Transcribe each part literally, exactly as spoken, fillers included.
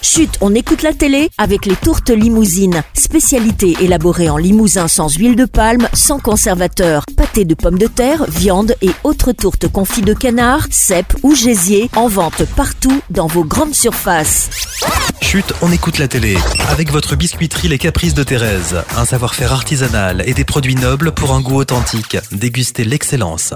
Chut, on écoute la télé avec les tourtes Limousine. Spécialité élaborée en Limousin sans huile de palme, sans conservateur. Pâté de pommes de terre, viande et autres tourtes confits de canard, cèpes ou gésier. En vente partout dans vos grandes surfaces. Chut, on écoute la télé. Avec votre biscuiterie Les Caprices de Thérèse. Un savoir-faire artisanal et des produits nobles pour un goût authentique. Dégustez l'excellence.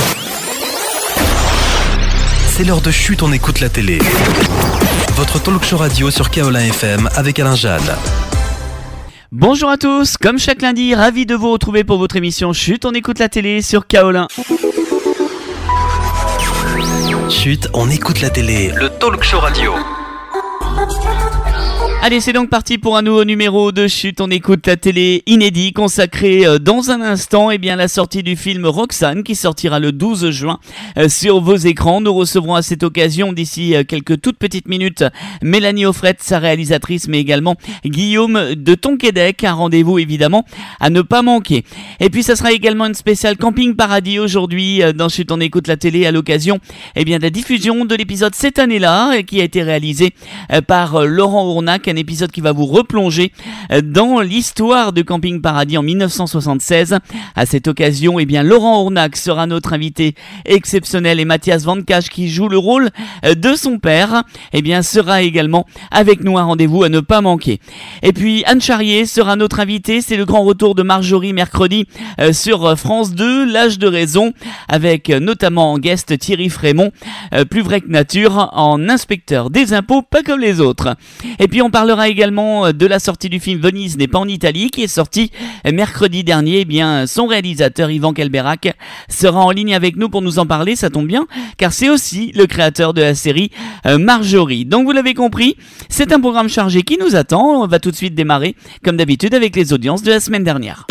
C'est l'heure de Chut, on écoute la télé. Votre talk show radio sur Kaolin F M avec Alain Jade. Bonjour à tous, comme chaque lundi, ravi de vous retrouver pour votre émission Chut, on écoute la télé sur Kaolin. Chut, on écoute la télé. Le talk show radio. Allez, c'est donc parti pour un nouveau numéro de Chut, on écoute la télé inédit consacré euh, dans un instant eh bien, la sortie du film Roxane qui sortira le douze juin euh, sur vos écrans. Nous recevrons à cette occasion d'ici euh, quelques toutes petites minutes Mélanie Offret, sa réalisatrice, mais également Guillaume de Tonquédec. Un rendez-vous évidemment à ne pas manquer. Et puis ça sera également une spéciale Camping Paradis aujourd'hui euh, dans Chut, on écoute la télé à l'occasion eh bien, de la diffusion de l'épisode cette année-là euh, qui a été réalisé euh, par euh, Laurent Ournac. Un épisode qui va vous replonger dans l'histoire de Camping Paradis en dix-neuf cent soixante-seize. À cette occasion, eh bien, Laurent Ournac sera notre invité exceptionnel et Mathias Van Cache, qui joue le rôle de son père, eh bien, sera également avec nous. Un rendez-vous à ne pas manquer. Et puis, Anne Charrier sera notre invitée. C'est le grand retour de Marjorie mercredi euh, sur France deux, L'âge de raison, avec euh, notamment en guest Thierry Frémont, euh, plus vrai que nature, en inspecteur des impôts, pas comme les autres. Et puis, on parle parlera également de la sortie du film Venise n'est pas en Italie qui est sorti mercredi dernier. Eh bien, son réalisateur Yvan Kelberac sera en ligne avec nous pour nous en parler. Ça tombe bien car c'est aussi le créateur de la série euh, Marjorie. Donc vous l'avez compris, c'est un programme chargé qui nous attend. On va tout de suite démarrer comme d'habitude avec les audiences de la semaine dernière.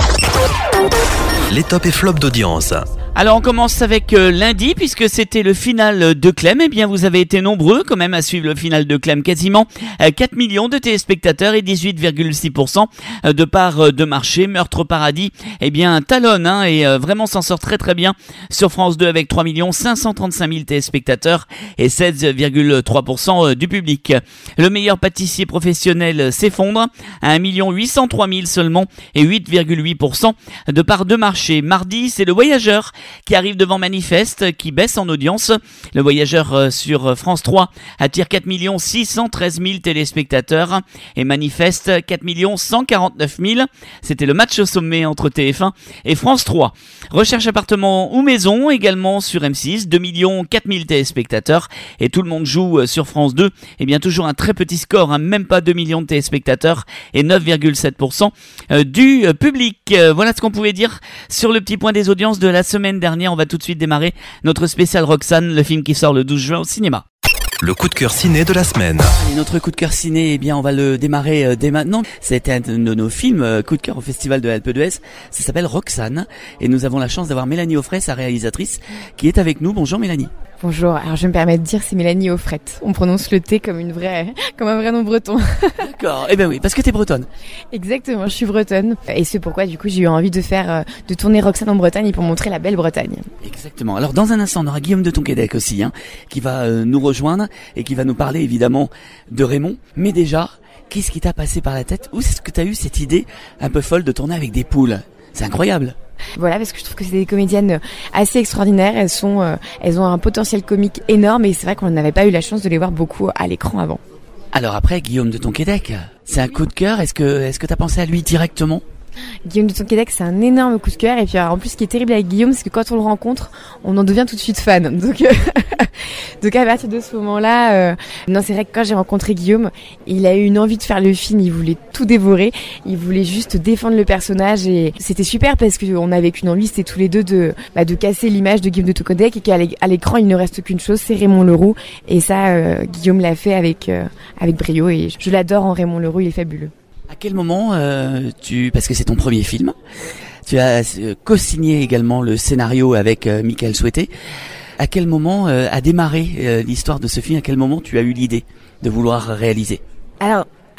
Les tops et flops d'audience. Alors on commence avec euh, lundi puisque c'était le final de Clem. Eh bien vous avez été nombreux quand même à suivre le final de Clem, quasiment euh, quatre millions de téléspectateurs et dix-huit virgule six pour cent de part euh, de marché. Meurtre au paradis, eh bien talonne hein, et euh, vraiment s'en sort très très bien sur France deux avec trois millions cinq cent trente-cinq mille téléspectateurs et seize virgule trois pour cent du public. Le meilleur pâtissier professionnel s'effondre à un million huit cent trois mille seulement et huit virgule huit pour cent de part de marché. Mardi, c'est Le Voyageur qui arrive devant Manifeste, qui baisse en audience. Le Voyageur euh, sur France trois attire quatre millions six cent treize mille téléspectateurs et Manifeste quatre millions cent quarante-neuf mille. C'était le match au sommet entre T F un et France trois. Recherche appartement ou maison également sur M six, deux millions quatre mille téléspectateurs et Tout le monde joue sur France deux. Et bien toujours un très petit score, hein, même pas deux millions de téléspectateurs et neuf virgule sept pour cent du public. Voilà ce qu'on pouvait dire sur le petit point des audiences de la semaine dernière. On va tout de suite démarrer notre spécial Roxane, le film qui sort le douze juin au cinéma. Le coup de cœur ciné de la semaine. Et notre coup de cœur ciné, eh bien, on va le démarrer euh, dès maintenant. C'était un de nos films euh, coup de cœur au Festival de Alpe d'Huez. Ça s'appelle Roxane. Et nous avons la chance d'avoir Mélanie Offret, sa réalisatrice, qui est avec nous. Bonjour Mélanie. Bonjour, alors je me permets de dire c'est Mélanie Offret. On prononce le T comme une vraie, comme un vrai nom breton. D'accord, eh ben oui, parce que t'es bretonne. Exactement, je suis bretonne. Et c'est pourquoi du coup j'ai eu envie de faire, de tourner Roxane en Bretagne et pour montrer la belle Bretagne. Exactement. Alors dans un instant, on aura Guillaume de Tonquédec aussi, hein, qui va euh, nous rejoindre et qui va nous parler évidemment de Raymond. Mais déjà, qu'est-ce qui t'a passé par la tête? Où est-ce que t'as eu cette idée un peu folle de tourner avec des poules? C'est incroyable. Voilà, parce que je trouve que c'est des comédiennes assez extraordinaires. Elles sont, euh, elles ont un potentiel comique énorme et c'est vrai qu'on n'avait pas eu la chance de les voir beaucoup à l'écran avant. Alors après, Guillaume de Tonquédec, c'est un coup de cœur. Est-ce que, est-ce que t'as pensé à lui directement? Guillaume de Tonquédec, c'est un énorme coup de cœur. Et puis alors, en plus, ce qui est terrible avec Guillaume, c'est que quand on le rencontre, on en devient tout de suite fan. Donc, euh, donc à partir de ce moment-là, euh, non, c'est vrai que quand j'ai rencontré Guillaume, il a eu une envie de faire le film. Il voulait tout dévorer. Il voulait juste défendre le personnage et c'était super parce qu'on avait qu'une envie, c'était tous les deux de, bah, de casser l'image de Guillaume de Tonquédec et qu'à l'écran, il ne reste qu'une chose, c'est Raymond Leroux. Et ça, euh, Guillaume l'a fait avec euh, avec brio et je l'adore en Raymond Leroux. Il est fabuleux. À quel moment euh, tu, parce que c'est ton premier film, tu as euh, co-signé également le scénario avec euh, Michael Souhaité. À quel moment euh, a démarré euh, l'histoire de ce film? À quel moment tu as eu l'idée de vouloir réaliser? Alors,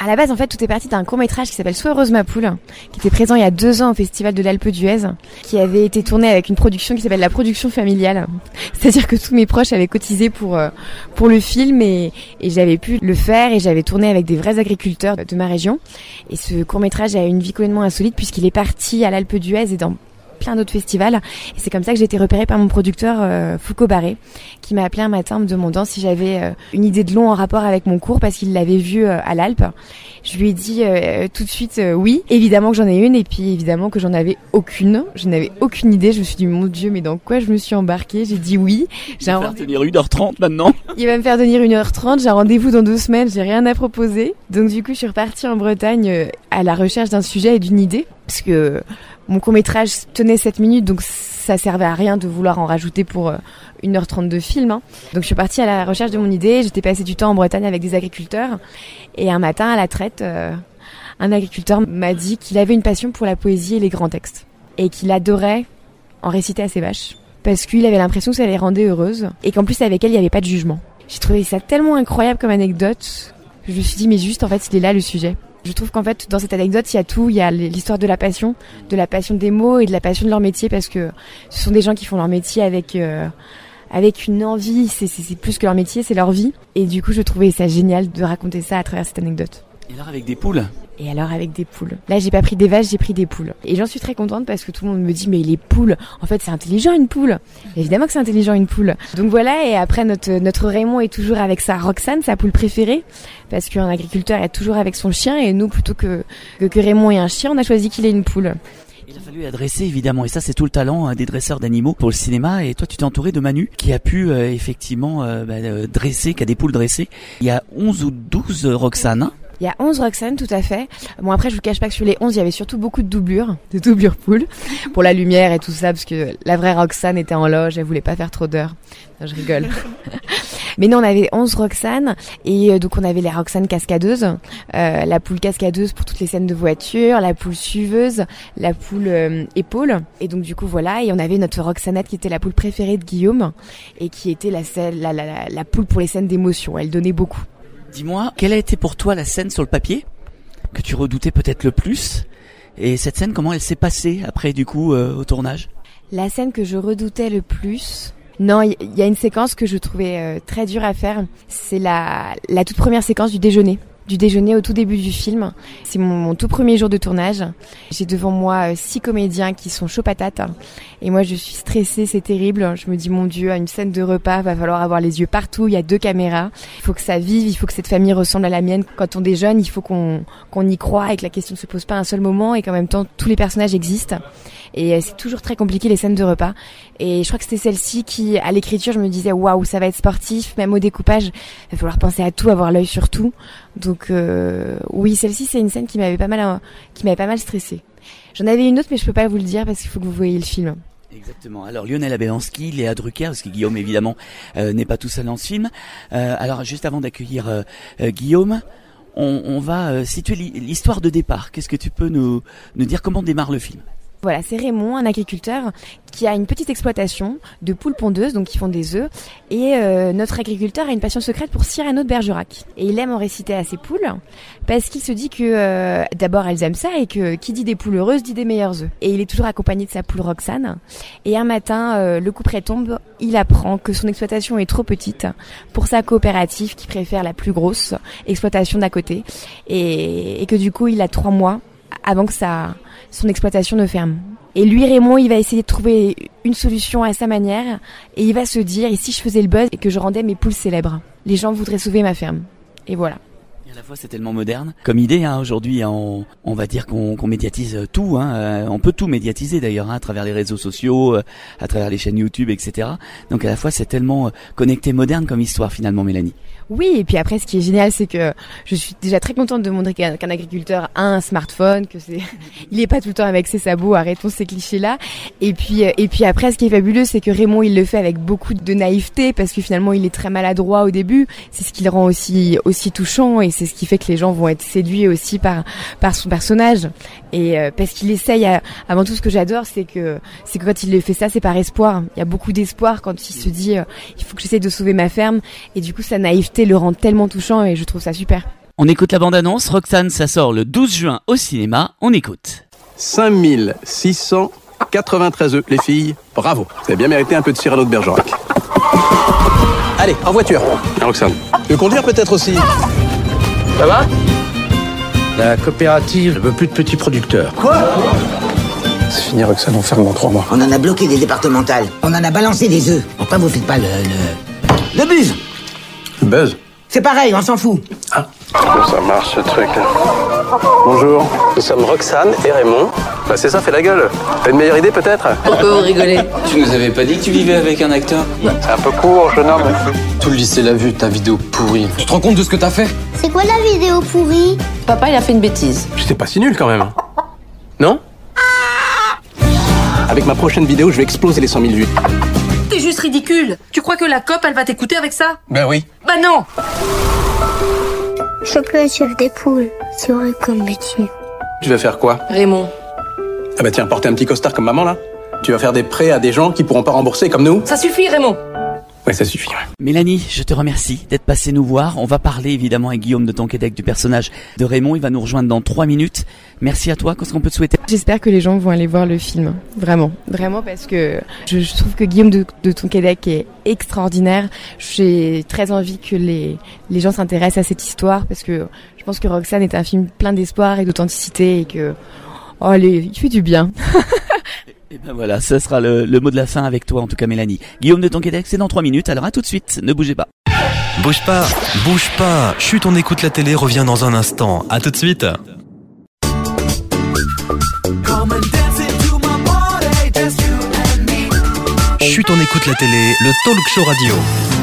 À la base, en fait, tout est parti d'un court-métrage qui s'appelle Sois heureuse ma poule, qui était présent il y a deux ans au Festival de l'Alpe d'Huez, qui avait été tourné avec une production qui s'appelle la production familiale. C'est-à-dire que tous mes proches avaient cotisé pour euh, pour le film et, et j'avais pu le faire et j'avais tourné avec des vrais agriculteurs de ma région. Et ce court-métrage a une vie complètement insolite puisqu'il est parti à l'Alpe d'Huez et dans plein d'autres festivals. Et c'est comme ça que j'ai été repérée par mon producteur euh, Foucault Barré, qui m'a appelé un matin en me demandant si j'avais euh, une idée de long en rapport avec mon cours parce qu'il l'avait vu euh, à l'Alpe. Je lui ai dit euh, tout de suite euh, oui, évidemment que j'en ai une et puis évidemment que j'en avais aucune. Je n'avais aucune idée. Je me suis dit mon Dieu, mais dans quoi je me suis embarquée? J'ai dit oui. J'ai un rendez-vous. Tenir une heure trente maintenant. Il va me faire tenir une heure trente. J'ai un rendez-vous dans deux semaines. J'ai rien à proposer. Donc du coup, je suis repartie en Bretagne euh, à la recherche d'un sujet et d'une idée parce que mon court-métrage tenait sept minutes, donc ça servait à rien de vouloir en rajouter pour euh, une heure trente de film. Hein. Donc je suis partie à la recherche de mon idée, j'étais passé du temps en Bretagne avec des agriculteurs, et un matin à la traite, euh, un agriculteur m'a dit qu'il avait une passion pour la poésie et les grands textes, et qu'il adorait en réciter à ses vaches, parce qu'il avait l'impression que ça les rendait heureuses, et qu'en plus avec elle il n'y avait pas de jugement. J'ai trouvé ça tellement incroyable comme anecdote, je me suis dit mais juste en fait il est là le sujet. Je trouve qu'en fait, dans cette anecdote, il y a tout. Il y a l'histoire de la passion, de la passion des mots et de la passion de leur métier, parce que ce sont des gens qui font leur métier avec euh, avec une envie. C'est, c'est, c'est plus que leur métier, c'est leur vie. Et du coup, je trouvais ça génial de raconter ça à travers cette anecdote. Et alors avec des poules ? Et alors avec des poules. Là, j'ai pas pris des vaches, j'ai pris des poules. Et j'en suis très contente parce que tout le monde me dit mais les poules, en fait, c'est intelligent une poule. Et évidemment que c'est intelligent une poule. Donc voilà, et après notre notre Raymond est toujours avec sa Roxane, sa poule préférée, parce qu'un agriculteur est toujours avec son chien et nous plutôt que que, que Raymond ait un chien, on a choisi qu'il ait une poule. Il a fallu adresser évidemment, et ça c'est tout le talent hein, des dresseurs d'animaux pour le cinéma. Et toi tu t'es entouré de Manu qui a pu euh, effectivement euh, bah, euh, dresser, qui a des poules dressées. Il y a onze ou douze euh, Roxane. Hein. Il y a onze Roxane, tout à fait. Bon, après, je vous cache pas que sur les onze, il y avait surtout beaucoup de doublures, de doublures poules, pour la lumière et tout ça, parce que la vraie Roxane était en loge, elle voulait pas faire trop d'heures. Non, je rigole. Mais non, on avait onze Roxane, et euh, donc on avait les Roxane cascadeuses, euh, la poule cascadeuse pour toutes les scènes de voiture, la poule suiveuse, la poule euh, épaule, et donc du coup voilà, et on avait notre Roxanette qui était la poule préférée de Guillaume, et qui était la, la, la, la, la poule pour les scènes d'émotion, elle donnait beaucoup. Dis-moi, quelle a été pour toi la scène sur le papier que tu redoutais peut-être le plus? Et cette scène, comment elle s'est passée après du coup euh, au tournage? La scène que je redoutais le plus... Non, il y, y a une séquence que je trouvais euh, très dure à faire. C'est la, la toute première séquence du déjeuner. Du déjeuner au tout début du film. C'est mon, mon tout premier jour de tournage. J'ai devant moi euh, six comédiens qui sont chauds patates. Et moi, je suis stressée, c'est terrible. Je me dis, mon Dieu, à une scène de repas, va falloir avoir les yeux partout. Il y a deux caméras. Il faut que ça vive, il faut que cette famille ressemble à la mienne. Quand on déjeune, il faut qu'on, qu'on y croit et que la question ne se pose pas un seul moment et qu'en même temps, tous les personnages existent. Et c'est toujours très compliqué les scènes de repas. Et je crois que c'était celle-ci qui, à l'écriture, je me disais waouh, ça va être sportif. Même au découpage, il va falloir penser à tout, avoir l'œil sur tout. Donc euh, oui, celle-ci, c'est une scène qui m'avait pas mal, euh, qui m'avait pas mal stressée. J'en avais une autre, mais je peux pas vous le dire parce qu'il faut que vous voyez le film. Exactement. Alors Lionel Abelanski, Léa Drucker, parce que Guillaume évidemment euh, n'est pas tout seul dans ce film. Euh, alors juste avant d'accueillir euh, euh, Guillaume, on, on va euh, situer l'histoire de départ. Qu'est-ce que tu peux nous, nous dire, comment démarre le film ? Voilà, c'est Raymond, un agriculteur qui a une petite exploitation de poules pondeuses, donc qui font des œufs. Et euh, notre agriculteur a une passion secrète pour Cyrano de Bergerac. Et il aime en réciter à ses poules parce qu'il se dit que euh, d'abord elles aiment ça et que qui dit des poules heureuses dit des meilleurs œufs. Et il est toujours accompagné de sa poule Roxane. Et un matin, euh, le coup près tombe, il apprend que son exploitation est trop petite pour sa coopérative qui préfère la plus grosse exploitation d'à côté. Et, et que du coup, il a trois mois avant que sa, son exploitation ne ferme. Et lui, Raymond, il va essayer de trouver une solution à sa manière et il va se dire, et si je faisais le buzz et que je rendais mes poules célèbres, les gens voudraient sauver ma ferme. Et voilà. À la fois c'est tellement moderne comme idée hein, aujourd'hui on, on va dire qu'on, qu'on médiatise tout hein, euh, on peut tout médiatiser d'ailleurs hein, à travers les réseaux sociaux, euh, à travers les chaînes YouTube, et cetera. Donc à la fois c'est tellement euh, connecté, moderne comme histoire finalement, Mélanie. Oui, et puis après ce qui est génial c'est que je suis déjà très contente de montrer qu'un, qu'un agriculteur a un smartphone, que c'est il est pas tout le temps avec ses sabots, arrêtons ces clichés là. Et puis et puis après ce qui est fabuleux c'est que Raymond il le fait avec beaucoup de naïveté parce que finalement il est très maladroit au début, c'est ce qui le rend aussi aussi touchant et c'est ce qui fait que les gens vont être séduits aussi par par son personnage et euh, parce qu'il essaye à, avant tout ce que j'adore c'est que c'est que quand il fait ça c'est par espoir, il y a beaucoup d'espoir quand il se dit euh, il faut que j'essaie de sauver ma ferme et du coup sa naïveté le rend tellement touchant et je trouve ça super. On écoute la bande-annonce. Roxane, ça sort le douze juin au cinéma. On écoute. cinq mille six cent quatre-vingt-treize œufs. Les filles, bravo. Vous avez bien mérité un peu de Cyrano de Bergerac. Allez, en voiture. Ah, Roxane. Tu veux conduire peut-être aussi? Ça va? La coopérative ne veut plus de petits producteurs. Quoi? C'est fini, Roxane, on ferme dans trois mois. On en a bloqué des départementales. On en a balancé des œufs. Pourquoi vous faites pas le... le, le buzz? Le buzz? C'est pareil, on s'en fout. Ah, ça marche ce truc. Bonjour, nous sommes Roxane et Raymond. Bah c'est ça, fais la gueule. T'as une meilleure idée peut-être? Pourquoi vous rigolez? Tu nous avais pas dit que tu vivais avec un acteur? C'est un peu court, jeune homme. Tout le lycée l'a vu, ta vidéo pourrie. Tu te rends compte de ce que t'as fait? C'est quoi la vidéo pourrie? Papa, il a fait une bêtise. J'étais pas si nul quand même. Non? Avec ma prochaine vidéo, je vais exploser les cent mille vues. T'es juste ridicule. Tu crois que la cop, elle va t'écouter avec ça? Ben oui. Bah non. Je peux être chef des poules. C'est vrai comme métier. Tu vas faire quoi? Raymond. Ah bah tiens, porter un petit costard comme maman là. Tu vas faire des prêts à des gens qui pourront pas rembourser comme nous. Ça suffit, Raymond. Ouais, ça suffit. Ouais. Mélanie, je te remercie d'être passée nous voir. On va parler évidemment avec Guillaume de Tonquédec du personnage de Raymond. Il va nous rejoindre dans trois minutes. Merci à toi. Qu'est-ce qu'on peut te souhaiter? J'espère que les gens vont aller voir le film. Vraiment. Vraiment parce que je, je trouve que Guillaume de, de Tonquédec est extraordinaire. J'ai très envie que les, les gens s'intéressent à cette histoire parce que je pense que Roxane est un film plein d'espoir et d'authenticité et que, oh, allez, il fait du bien. Et ben voilà, ce sera le, le mot de la fin avec toi en tout cas Mélanie. Guillaume de Tonquédec, c'est dans trois minutes, alors à tout de suite, ne bougez pas. Bouge pas, bouge pas. Chut, on écoute la télé, revient dans un instant. À tout de suite. Chut, on écoute la télé, le talk show radio.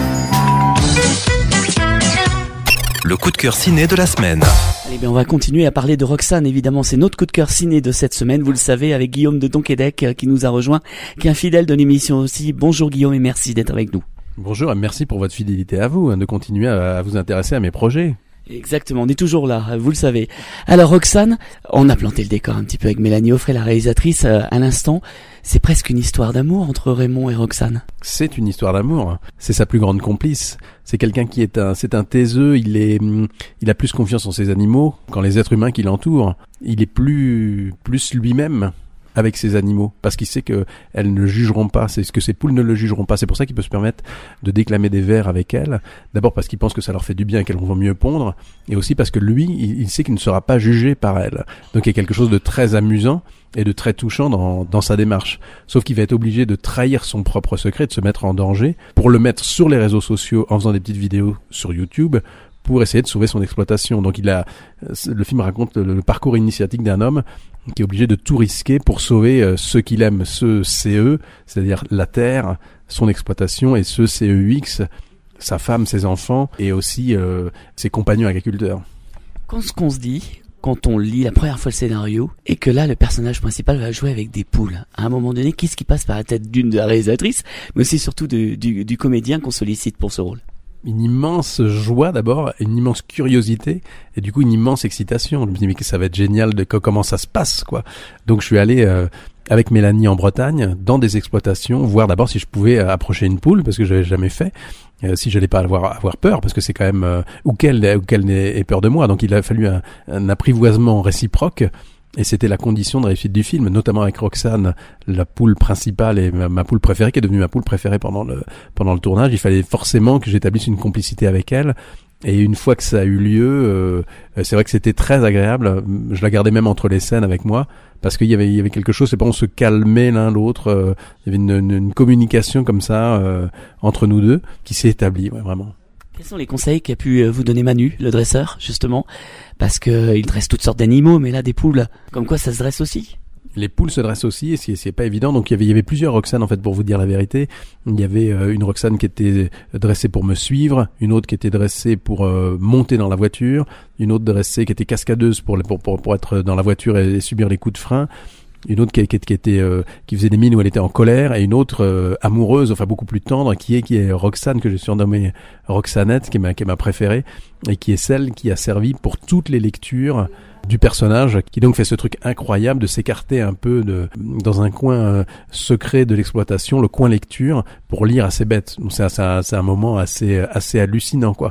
Le coup de cœur ciné de la semaine. Allez bien, on va continuer à parler de Roxane, évidemment, c'est notre coup de cœur ciné de cette semaine, vous le savez, avec Guillaume de Tonquédec qui nous a rejoint, qui est un fidèle de l'émission aussi. Bonjour Guillaume et merci d'être avec nous. Bonjour et merci pour votre fidélité à vous, hein, de continuer à, à vous intéresser à mes projets. Exactement, on est toujours là, vous le savez. Alors Roxane, on a planté le décor un petit peu avec Mélanie Offray, la réalisatrice, euh, à l'instant. C'est presque une histoire d'amour entre Raymond et Roxane. C'est une histoire d'amour. C'est sa plus grande complice. C'est quelqu'un qui est un, c'est un taiseux. Il est, il a plus confiance en ses animaux qu'en les êtres humains qui l'entourent. Il est plus, plus lui-même avec ses animaux, parce qu'il sait que elles ne le jugeront pas, c'est ce que ses poules ne le jugeront pas, c'est pour ça qu'il peut se permettre de déclamer des vers avec elles, d'abord parce qu'il pense que ça leur fait du bien et qu'elles vont mieux pondre, et aussi parce que lui, il, il sait qu'il ne sera pas jugé par elles, donc il y a quelque chose de très amusant et de très touchant dans, dans sa démarche, sauf qu'il va être obligé de trahir son propre secret, de se mettre en danger, pour le mettre sur les réseaux sociaux en faisant des petites vidéos sur YouTube, pour essayer de sauver son exploitation. Donc il a, le film raconte le, le parcours initiatique d'un homme qui est obligé de tout risquer pour sauver euh, ceux qu'il aime, ceux C E, c'est-à-dire la terre, son exploitation, et ceux C E X, sa femme, ses enfants, et aussi euh, ses compagnons agriculteurs. Qu'est-ce qu'on se dit quand on lit la première fois le scénario et que là le personnage principal va jouer avec des poules? À un moment donné, qu'est-ce qui passe par la tête d'une de la réalisatrice, mais aussi surtout de, du, du comédien qu'on sollicite pour ce rôle? Une immense joie d'abord, une immense curiosité et du coup une immense excitation. Je me dis mais que ça va être génial de comment ça se passe quoi. Donc je suis allé euh, avec Mélanie en Bretagne dans des exploitations voir d'abord si je pouvais euh, approcher une poule parce que je l'avais jamais fait. Euh, si j'allais pas avoir avoir peur parce que c'est quand même euh, ou qu'elle ou qu'elle ait peur de moi. Donc il a fallu un, un apprivoisement réciproque. Et c'était la condition de réussite du film, notamment avec Roxane, la poule principale et ma, ma poule préférée, qui est devenue ma poule préférée pendant le pendant le tournage. Il fallait forcément que j'établisse une complicité avec elle. Et une fois que ça a eu lieu, euh, c'est vrai que c'était très agréable. Je la gardais même entre les scènes avec moi, parce qu'il y avait il y avait quelque chose. C'est pas on se calmait l'un l'autre. Euh, il y avait une, une, une communication comme ça euh, entre nous deux qui s'est établie, ouais, vraiment. Quels sont les conseils qu'a pu vous donner Manu, le dresseur, justement? Parce que il dresse toutes sortes d'animaux, mais là, des poules, comme quoi ça se dresse aussi? Les poules se dressent aussi, et c'est, c'est pas évident. Donc il y avait, il y avait plusieurs Roxane, en fait, pour vous dire la vérité. Il y avait euh, une Roxane qui était dressée pour me suivre, une autre qui était dressée pour euh, monter dans la voiture, une autre dressée qui était cascadeuse pour, pour, pour, pour être dans la voiture et, et subir les coups de frein. Une autre qui, qui, qui était euh, qui faisait des mines où elle était en colère, et une autre euh, amoureuse, enfin beaucoup plus tendre, qui est qui est Roxane, que j'ai surnommée Roxanette, qui est ma qui est ma préférée, et qui est celle qui a servi pour toutes les lectures du personnage, qui donc fait ce truc incroyable de s'écarter un peu de dans un coin euh, secret de l'exploitation, le coin lecture, pour lire à ses bêtes. Donc c'est un, c'est un, c'est un moment assez assez hallucinant quoi.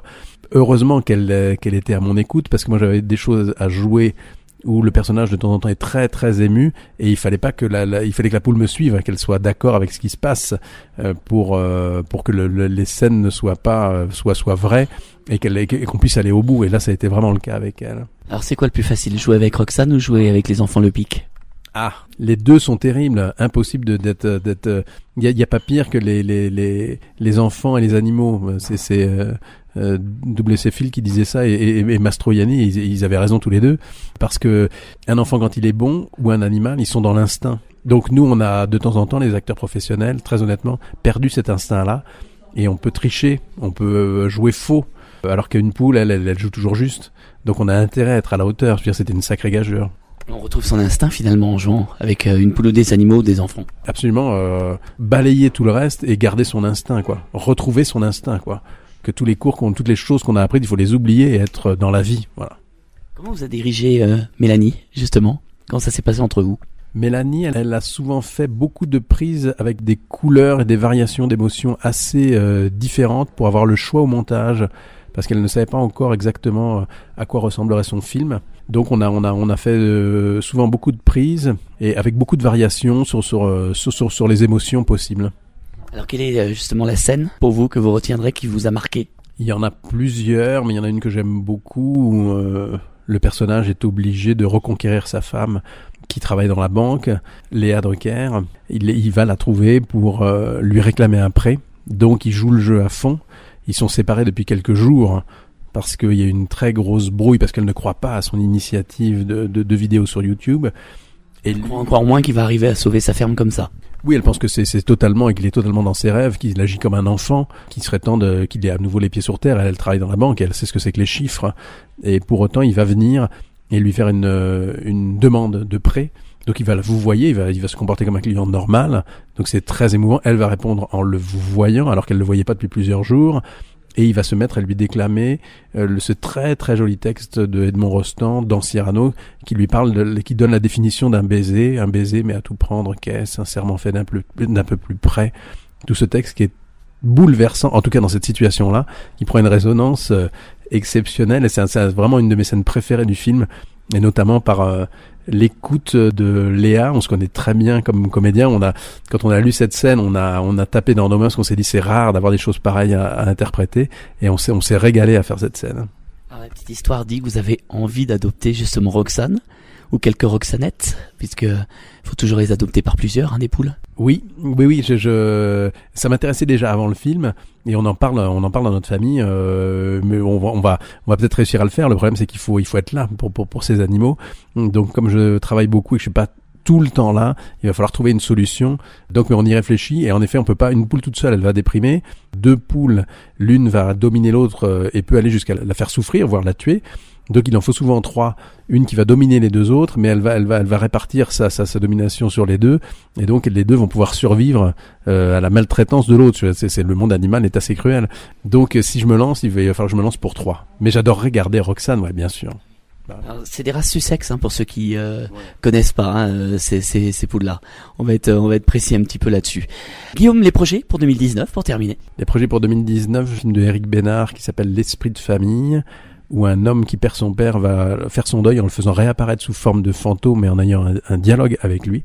heureusement qu'elle qu'elle était à mon écoute, parce que moi j'avais des choses à jouer où le personnage de temps en temps est très très ému, et il fallait pas que la, la il fallait que la poule me suive, qu'elle soit d'accord avec ce qui se passe euh, pour euh, pour que le, le, les scènes ne soient pas euh, soient soient vraies, et qu'elle et qu'on puisse aller au bout. Et là, ça a été vraiment le cas avec elle. Alors, c'est quoi le plus facile, jouer avec Roxane ou jouer avec les enfants Le Pic? Ah, les deux sont terribles. Impossible de d'être d'être. Il y a, y a pas pire que les les les les enfants et les animaux. C'est c'est euh, euh, W C Phil qui disait ça, et, et, et Mastroianni, ils, ils avaient raison tous les deux, parce que un enfant, quand il est bon, ou un animal, ils sont dans l'instinct. Donc nous, on a de temps en temps, les acteurs professionnels, très honnêtement, perdu cet instinct-là, et on peut tricher, on peut jouer faux, alors qu'une poule, elle, elle, elle joue toujours juste. Donc on a intérêt à être à la hauteur. Je veux dire, c'était une sacrée gageure. On retrouve son instinct finalement en jouant avec une poule ou des animaux, des enfants. Absolument, euh, balayer tout le reste et garder son instinct, quoi. Retrouver son instinct, quoi. Que tous les cours, qu'on, toutes les choses qu'on a apprises, il faut les oublier et être dans la vie, voilà. Comment vous a dirigé euh, Mélanie, justement? Comment ça s'est passé entre vous? Mélanie, elle, elle a souvent fait beaucoup de prises avec des couleurs et des variations d'émotions assez euh, différentes pour avoir le choix au montage, parce qu'elle ne savait pas encore exactement à quoi ressemblerait son film. Donc on a on a on a fait euh, souvent beaucoup de prises et avec beaucoup de variations sur sur euh, sur, sur sur les émotions possibles. Alors quelle est justement la scène pour vous que vous retiendrez qui vous a marqué? Il y en a plusieurs, mais il y en a une que j'aime beaucoup où euh, le personnage est obligé de reconquérir sa femme qui travaille dans la banque, Léa Drucker. Il il va la trouver pour euh, lui réclamer un prêt. Donc il joue le jeu à fond. Ils sont séparés depuis quelques jours, parce qu'il y a une très grosse brouille, parce qu'elle ne croit pas à son initiative de, de, de vidéos sur YouTube. Et elle croit encore moins qu'il va arriver à sauver sa ferme comme ça. Oui, elle pense que c'est, c'est totalement, et qu'il est totalement dans ses rêves, qu'il agit comme un enfant, qu'il serait temps de, qu'il ait à nouveau les pieds sur terre. Elle, elle travaille dans la banque, elle sait ce que c'est que les chiffres. Et pour autant, il va venir et lui faire une, une demande de prêt. Donc il va vous voyez, il va, il va se comporter comme un client normal. Donc c'est très émouvant. Elle va répondre en le vous voyant, alors qu'elle le voyait pas depuis plusieurs jours. Et il va se mettre à lui déclamer euh, ce très très joli texte de Edmond Rostand dans Cyrano, qui lui parle, de, qui donne la définition d'un baiser, un baiser mais à tout prendre, qu'est sincèrement fait d'un peu, d'un peu plus près. Tout ce texte qui est bouleversant, en tout cas dans cette situation-là, qui prend une résonance euh, exceptionnelle. Et c'est, c'est vraiment une de mes scènes préférées du film, et notamment par euh, l'écoute de Léa. On se connaît très bien comme comédien. On a, quand on a lu cette scène, on a, on a tapé dans nos mains parce qu'on s'est dit c'est rare d'avoir des choses pareilles à, à interpréter, et on s'est, on s'est régalé à faire cette scène. Alors, la petite histoire dit que vous avez envie d'adopter justement Roxane, ou quelques Roxanettes, puisque faut toujours les adopter par plusieurs, hein, des poules. Oui, oui, oui, je, je, ça m'intéressait déjà avant le film, et on en parle, on en parle dans notre famille, euh, mais on va, on va, on va peut-être réussir à le faire. Le problème, c'est qu'il faut, il faut être là pour, pour, pour ces animaux. Donc, comme je travaille beaucoup et que je suis pas tout le temps là, il va falloir trouver une solution. Donc, mais on y réfléchit, et en effet, on peut pas, une poule toute seule, elle va déprimer. Deux poules, l'une va dominer l'autre euh, et peut aller jusqu'à la faire souffrir, voire la tuer. Donc il en faut souvent trois, une qui va dominer les deux autres, mais elle va, elle va, elle va répartir sa, sa, sa domination sur les deux, et donc les deux vont pouvoir survivre euh, à la maltraitance de l'autre. C'est, c'est, le monde animal est assez cruel. Donc si je me lance, il va falloir que je me lance pour trois. Mais j'adorerais garder Roxane, ouais, bien sûr. Alors, c'est des races Sussex, hein, pour ceux qui euh, ouais. connaissent pas hein, ces, ces, ces poules-là. On va être, on va être précis un petit peu là-dessus. Guillaume, les projets pour deux mille dix-neuf, pour terminer. Les projets pour deux mille dix-neuf, film de Éric Bénard qui s'appelle L'Esprit de famille, où un homme qui perd son père va faire son deuil en le faisant réapparaître sous forme de fantôme et en ayant un, un dialogue avec lui.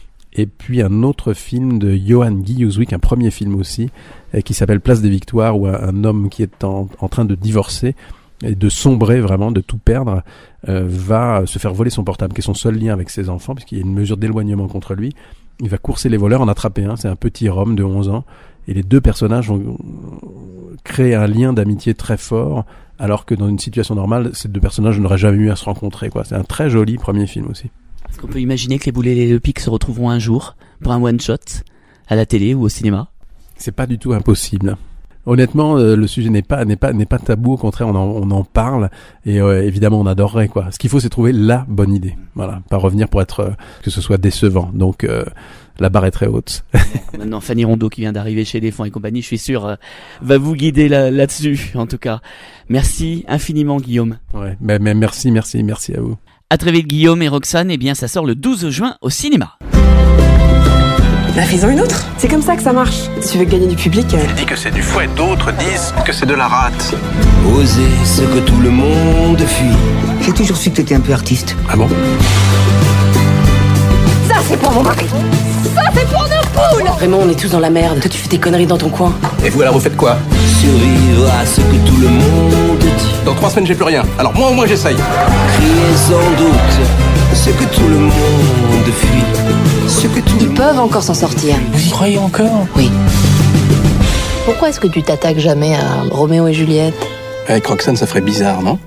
Et puis un autre film de Johan Guilluzwick, un premier film aussi, qui s'appelle Place des Victoires, où un, un homme qui est en, en train de divorcer et de sombrer vraiment, de tout perdre, euh, va se faire voler son portable, qui est son seul lien avec ses enfants, puisqu'il y a une mesure d'éloignement contre lui. Il va courser les voleurs, en attraper un, c'est un petit Rome de onze ans, et les deux personnages vont créer un lien d'amitié très fort, alors que dans une situation normale, ces deux personnages n'auraient jamais eu à se rencontrer, quoi. C'est un très joli premier film aussi. Est-ce qu'on peut imaginer que les Boulet et les Le Pic se retrouveront un jour pour un one-shot à la télé ou au cinéma? C'est pas du tout impossible. Honnêtement, euh, le sujet n'est pas n'est pas n'est pas tabou. Au contraire, on en on en parle, et euh, évidemment, on adorerait, quoi. Ce qu'il faut, c'est trouver la bonne idée. Voilà, pas revenir pour être euh, que ce soit décevant. Donc euh, la barre est très haute. Maintenant, Fanny Rondeau, qui vient d'arriver chez Éléphant et compagnie, je suis sûr, euh, va vous guider là, là-dessus. En tout cas, merci infiniment, Guillaume. Ouais, mais, mais merci, merci, merci à vous. À très vite, Guillaume et Roxane. Eh bien, ça sort le douze juin au cinéma. Bah fais-en une autre. C'est comme ça que ça marche. Si tu veux gagner du public... Euh... Elle dit que c'est du fouet, d'autres disent que c'est de la rate. Oser ce que tout le monde fuit. J'ai toujours su que t'étais un peu artiste. Ah bon? Ça c'est pour mon mari. Ça c'est pour nos poules. Raymond, on est tous dans la merde. Toi tu fais tes conneries dans ton coin. Et vous alors vous faites quoi? Survivre à ce que tout le monde dit. Dans trois semaines j'ai plus rien. Alors moi au moins j'essaye. Crier sans doute ce que tout le monde fuit. Ce que tout Ils peuvent encore s'en sortir. Vous y croyez encore? Oui. Pourquoi est-ce que tu t'attaques jamais à Roméo et Juliette? Avec Roxane ça ferait bizarre, non?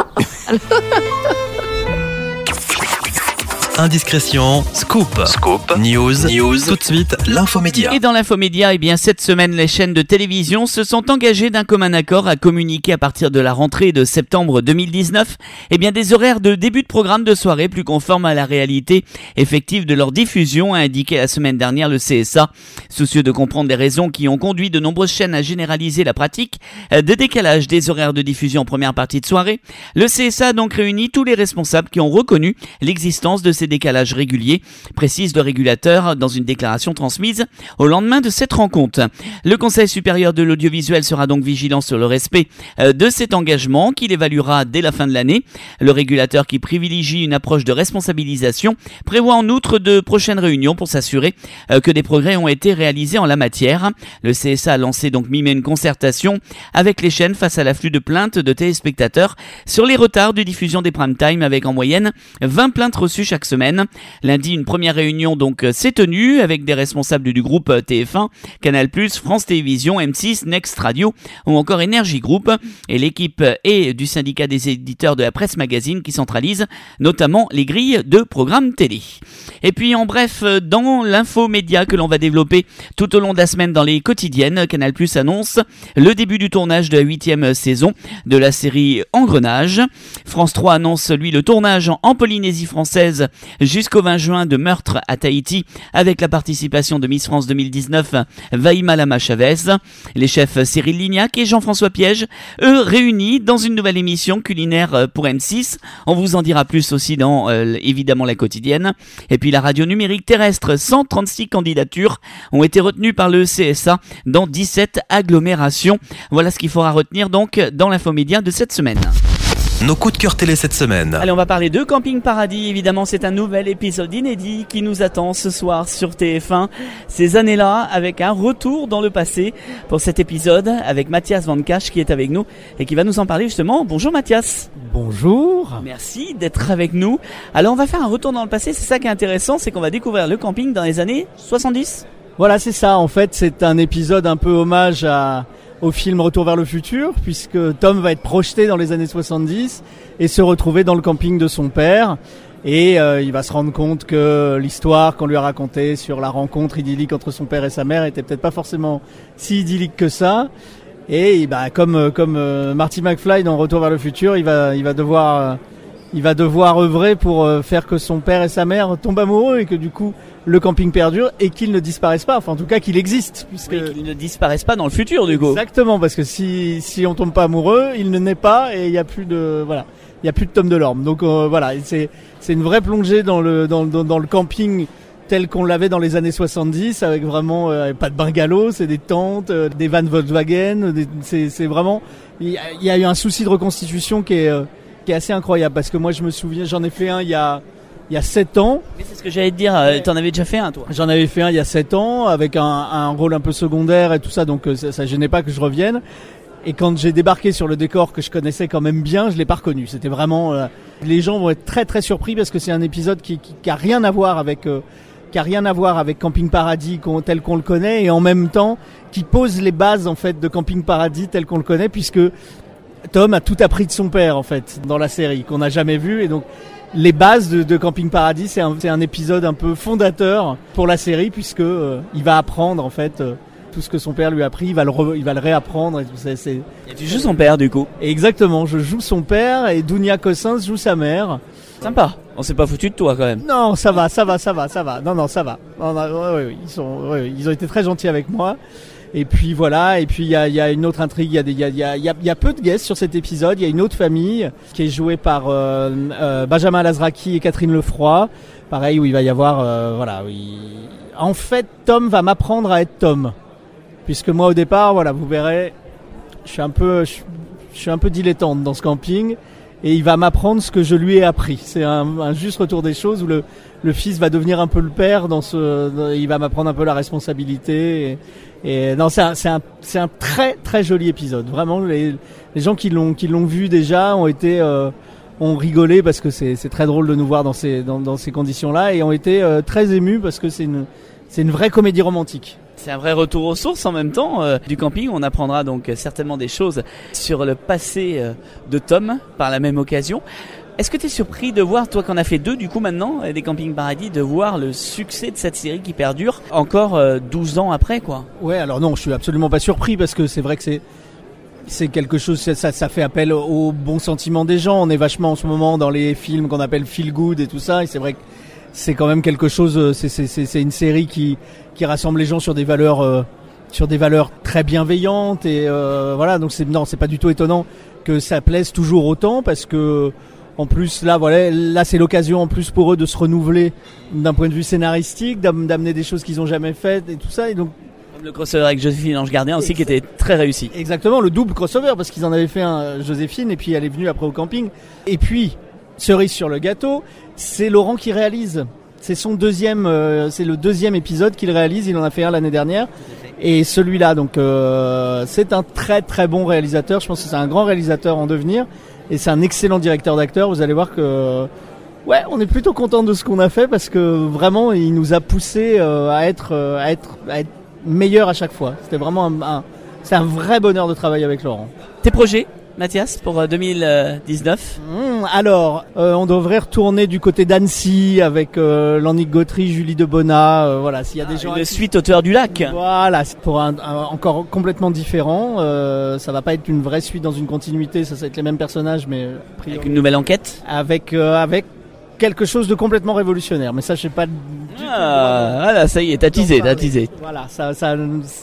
Indiscrétion, scoop, scoop, news, news, tout de suite, l'infomédia. Et dans l'infomédia, eh bien, cette semaine, les chaînes de télévision se sont engagées d'un commun accord à communiquer à partir de la rentrée de septembre deux mille dix-neuf, eh bien, des horaires de début de programme de soirée plus conformes à la réalité effective de leur diffusion, a indiqué la semaine dernière le C S A. Soucieux de comprendre les raisons qui ont conduit de nombreuses chaînes à généraliser la pratique de décalage des horaires de diffusion en première partie de soirée, le C S A a donc réuni tous les responsables qui ont reconnu l'existence de ces décalages réguliers, précise le régulateur dans une déclaration transmise au lendemain de cette rencontre. Le Conseil supérieur de l'audiovisuel sera donc vigilant sur le respect de cet engagement qu'il évaluera dès la fin de l'année. Le régulateur, qui privilégie une approche de responsabilisation, prévoit en outre de prochaines réunions pour s'assurer que des progrès ont été réalisés en la matière. Le C S A a lancé donc mi-mai une concertation avec les chaînes face à l'afflux de plaintes de téléspectateurs sur les retards de diffusion des prime time, avec en moyenne vingt plaintes reçues chaque semaine. Lundi, une première réunion donc s'est tenue avec des responsables du groupe T F un, Canal plus, France Télévisions, M six, Next Radio ou encore Énergie Group, et l'équipe est du syndicat des éditeurs de la presse magazine qui centralise notamment les grilles de programmes télé. Et puis en bref, dans l'infomédia que l'on va développer tout au long de la semaine dans les quotidiennes, Canal plus annonce le début du tournage de la huitième saison de la série Engrenage. France trois annonce lui le tournage en Polynésie française jusqu'au vingt juin de Meurtre à Tahiti, avec la participation de Miss France deux mille dix-neuf, Vaïma Lama Chavez. Les chefs Cyril Lignac et Jean-François Piège, eux réunis dans une nouvelle émission culinaire pour M six. On vous en dira plus aussi dans euh, évidemment la quotidienne. Et puis la radio numérique terrestre, cent trente-six candidatures ont été retenues par le C S A dans dix-sept agglomérations. Voilà ce qu'il faudra retenir donc dans l'infomédia de cette semaine. Nos coups de cœur télé cette semaine. Allez, on va parler de Camping Paradis. Évidemment, c'est un nouvel épisode inédit qui nous attend ce soir sur T F un. Ces années-là, avec un retour dans le passé pour cet épisode avec Mathias Van Cache qui est avec nous et qui va nous en parler justement. Bonjour Mathias. Bonjour. Merci d'être avec nous. Alors, on va faire un retour dans le passé. C'est ça qui est intéressant, c'est qu'on va découvrir le camping dans les années soixante-dix. Voilà, c'est ça. En fait, c'est un épisode un peu hommage à... au film Retour vers le futur, puisque Tom va être projeté dans les années soixante-dix et se retrouver dans le camping de son père, et euh, il va se rendre compte que l'histoire qu'on lui a racontée sur la rencontre idyllique entre son père et sa mère était peut-être pas forcément si idyllique que ça, et bah, comme comme euh, Marty McFly dans Retour vers le futur, il va il va devoir euh, il va devoir œuvrer pour euh, faire que son père et sa mère tombent amoureux et que du coup le camping perdure et qu'il ne disparaisse pas, enfin en tout cas qu'il existe, puisque oui, qu'il ne disparaisse pas dans le futur du coup. Exactement, parce que si si on tombe pas amoureux, il ne naît pas et il y a plus de voilà, il y a plus de Tom Delorme. Donc euh, voilà, c'est c'est une vraie plongée dans le dans dans, dans le camping tel qu'on l'avait dans les années soixante-dix, avec vraiment euh, pas de bungalow, c'est des tentes, euh, des vannes Volkswagen, des, c'est c'est vraiment il y, y a eu un souci de reconstitution qui est euh, qui est assez incroyable, parce que moi je me souviens, j'en ai fait un il y a il y a sept ans. Mais c'est ce que j'allais te dire, euh, t'en avais déjà fait un toi? J'en avais fait un il y a sept ans avec un, un rôle un peu secondaire et tout ça, donc ça, ça gênait pas que je revienne. Et quand j'ai débarqué sur le décor que je connaissais quand même bien, je l'ai pas reconnu. C'était vraiment, euh, les gens vont être très très surpris parce que c'est un épisode qui, qui, qui a rien à voir avec, euh, qui a rien à voir avec Camping Paradis qu'on, tel qu'on le connaît, et en même temps qui pose les bases en fait de Camping Paradis tel qu'on le connaît, puisque Tom a tout appris de son père en fait dans la série qu'on n'a jamais vu, et donc les bases de, de Camping Paradis, c'est un, c'est un épisode un peu fondateur pour la série, puisque euh, il va apprendre en fait euh, tout ce que son père lui a appris, il va le, re, il va le réapprendre. Et, tout ça, c'est... et tu joues son père du coup? Et exactement, je joue son père et Dounia Cossins joue sa mère. Sympa. On s'est pas foutu de toi quand même. Non, ça va, ça va, ça va, ça va. Non, non, ça va. Non, non, ouais, ouais, ils sont, ouais, ils ont été très gentils avec moi. Et puis voilà, et puis il y a, y a une autre intrigue, il y a, des, y, a, y, a, y, a, y a peu de guests sur cet épisode, il y a une autre famille qui est jouée par euh, euh, Benjamin Lazraki et Catherine Lefroy, pareil où il va y avoir, euh, voilà, il... en fait Tom va m'apprendre à être Tom, puisque moi au départ, voilà, vous verrez, je suis un peu, je, je suis un peu dilettante dans ce camping, et il va m'apprendre ce que je lui ai appris. C'est un, un juste retour des choses où le, le fils va devenir un peu le père dans ce, dans, il va m'apprendre un peu la responsabilité. Et, et non, c'est un, c'est un, c'est un très très joli épisode. Vraiment, les, les gens qui l'ont, qui l'ont vu déjà ont été, euh, ont rigolé parce que c'est, c'est très drôle de nous voir dans ces, dans, dans ces conditions-là, et ont été euh, très émus parce que c'est une, c'est une vraie comédie romantique. C'est un vrai retour aux sources en même temps euh, du camping. On apprendra donc certainement des choses sur le passé euh, de Tom par la même occasion. Est-ce que tu es surpris de voir, toi qu'on a fait deux du coup maintenant, des Camping Paradis, de voir le succès de cette série qui perdure encore euh, douze ans après quoi? Ouais, alors non, je suis absolument pas surpris parce que c'est vrai que c'est c'est quelque chose, ça, ça fait appel au bon sentiment des gens. On est vachement en ce moment dans les films qu'on appelle feel good et tout ça, et c'est vrai que c'est quand même quelque chose, c'est, c'est, c'est, c'est une série qui, qui rassemble les gens sur des valeurs, euh, sur des valeurs très bienveillantes, et euh, voilà, donc c'est, non, c'est pas du tout étonnant que ça plaise toujours autant, parce que, en plus, là, voilà, là, c'est l'occasion, en plus, pour eux de se renouveler d'un point de vue scénaristique, d'amener des choses qu'ils ont jamais faites et tout ça, et donc, le crossover avec Joséphine Ange Gardien aussi, qui était très réussi. Exactement, le double crossover, parce qu'ils en avaient fait un, Joséphine, et puis elle est venue après au camping. Et puis, cerise sur le gâteau, c'est Laurent qui réalise. C'est son deuxième, euh, c'est le deuxième épisode qu'il réalise. Il en a fait un l'année dernière, et celui-là, donc, euh, c'est un très très bon réalisateur. Je pense que c'est un grand réalisateur en devenir, et c'est un excellent directeur d'acteurs. Vous allez voir que, ouais, on est plutôt content de ce qu'on a fait, parce que vraiment, il nous a poussé euh, à être, euh, à être, à être meilleur à chaque fois. C'était vraiment un, un, c'est un vrai bonheur de travailler avec Laurent. Tes projets, Mathias, pour deux mille dix-neuf? mmh, Alors, euh, on devrait retourner du côté d'Annecy avec euh, Lannick Gautry, Julie Debona. Euh, voilà, s'il y a ah, des gens. Une suite Auteur du Lac. Voilà, c'est pour un, un encore complètement différent. Euh, ça va pas être une vraie suite dans une continuité. Ça, ça va être les mêmes personnages, mais avec une nouvelle enquête. Avec euh, avec quelque chose de complètement révolutionnaire. Mais ça, je sais pas. Ah, voilà, ça y est, t'as teasé, t'as teasé. Voilà, ça, ça.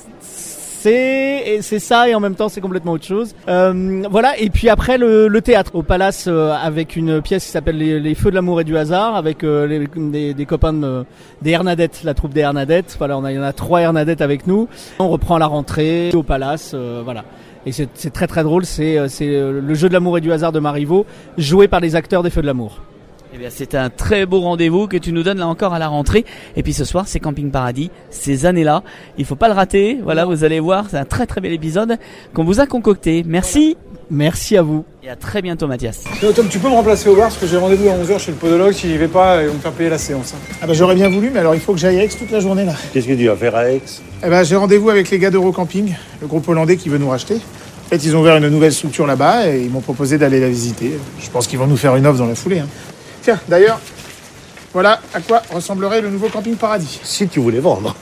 C'est, c'est ça, et en même temps c'est complètement autre chose. Euh, voilà, et puis après le, le théâtre au Palace, euh, avec une pièce qui s'appelle les, les Feux de l'amour et du hasard, avec euh, les, des, des copains de, des Hernadettes, la troupe des Hernadettes. Voilà, on a, il y en a trois Hernadettes avec nous. On reprend la rentrée au Palace, euh, voilà. Et c'est, c'est très très drôle, c'est, c'est le jeu de l'amour et du hasard de Marivaux, joué par les acteurs des Feux de l'amour. Eh bien, c'est un très beau rendez-vous que tu nous donnes là encore à la rentrée. Et puis ce soir, c'est Camping Paradis, ces années-là. Il faut pas le rater. Voilà, vous allez voir, c'est un très très bel épisode qu'on vous a concocté. Merci. Merci à vous. Et à très bientôt, Mathias. Tom, tu peux me remplacer au bar parce que j'ai rendez-vous à onze heures chez le podologue. Si j'y vais pas, ils vont me faire payer la séance. Ah bah j'aurais bien voulu, mais alors il faut que j'aille à Aix toute la journée là. Qu'est-ce que tu vas faire à Aix? Eh ben j'ai rendez-vous avec les gars d'Eurocamping, le groupe hollandais qui veut nous racheter. En fait, ils ont ouvert une nouvelle structure là-bas et ils m'ont proposé d'aller la visiter. Je pense qu'ils vont nous faire une offre dans la foulée. Hein. Tiens, d'ailleurs, voilà à quoi ressemblerait le nouveau Camping Paradis. Si tu voulais vendre.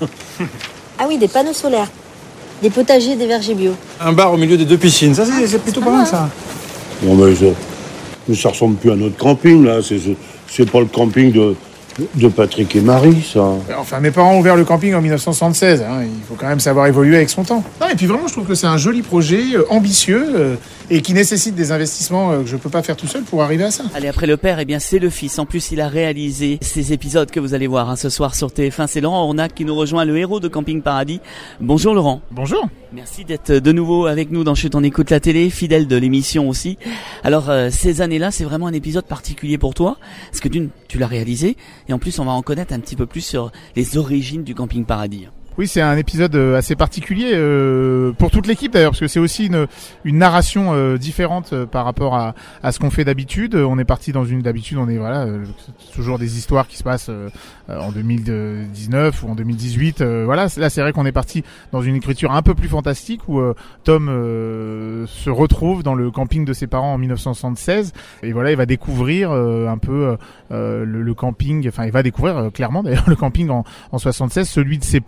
Ah oui, des panneaux solaires, des potagers, des vergers bio. Un bar au milieu des deux piscines, ça c'est, c'est plutôt pas mal ça. Non mais ça, mais ça ressemble plus à notre camping là, c'est, c'est pas le camping de, de Patrick et Marie ça. Enfin, mes parents ont ouvert le camping en dix-neuf cent soixante-seize, hein. Il faut quand même savoir évoluer avec son temps. Non, et puis vraiment, je trouve que c'est un joli projet, euh, ambitieux, euh, et qui nécessite des investissements euh, que je peux pas faire tout seul pour arriver à ça. Allez, après le père, eh bien c'est le fils. En plus, il a réalisé ces épisodes que vous allez voir hein, ce soir sur T F un. C'est Laurent Ornac qui nous rejoint, le héros de Camping Paradis. Bonjour Laurent. Bonjour. Merci d'être de nouveau avec nous dans Chut, on écoute la télé, fidèle de l'émission aussi. Alors, euh, ces années-là, c'est vraiment un épisode particulier pour toi, parce que d'une, tu l'as réalisé, et en plus, on va en connaître un petit peu plus sur les origines du Camping Paradis. Oui, c'est un épisode assez particulier euh, pour toute l'équipe d'ailleurs, parce que c'est aussi une, une narration euh, différente euh, par rapport à, à ce qu'on fait d'habitude. On est parti dans une d'habitude, on est voilà euh, toujours des histoires qui se passent euh, en deux mille dix-neuf ou en deux mille dix-huit. Euh, voilà, là c'est vrai qu'on est parti dans une écriture un peu plus fantastique où euh, Tom euh, se retrouve dans le camping de ses parents en dix-neuf cent soixante-seize et voilà, il va découvrir euh, un peu euh, le, le camping. Enfin, il va découvrir euh, clairement d'ailleurs le camping en, en soixante-seize, celui de ses parents.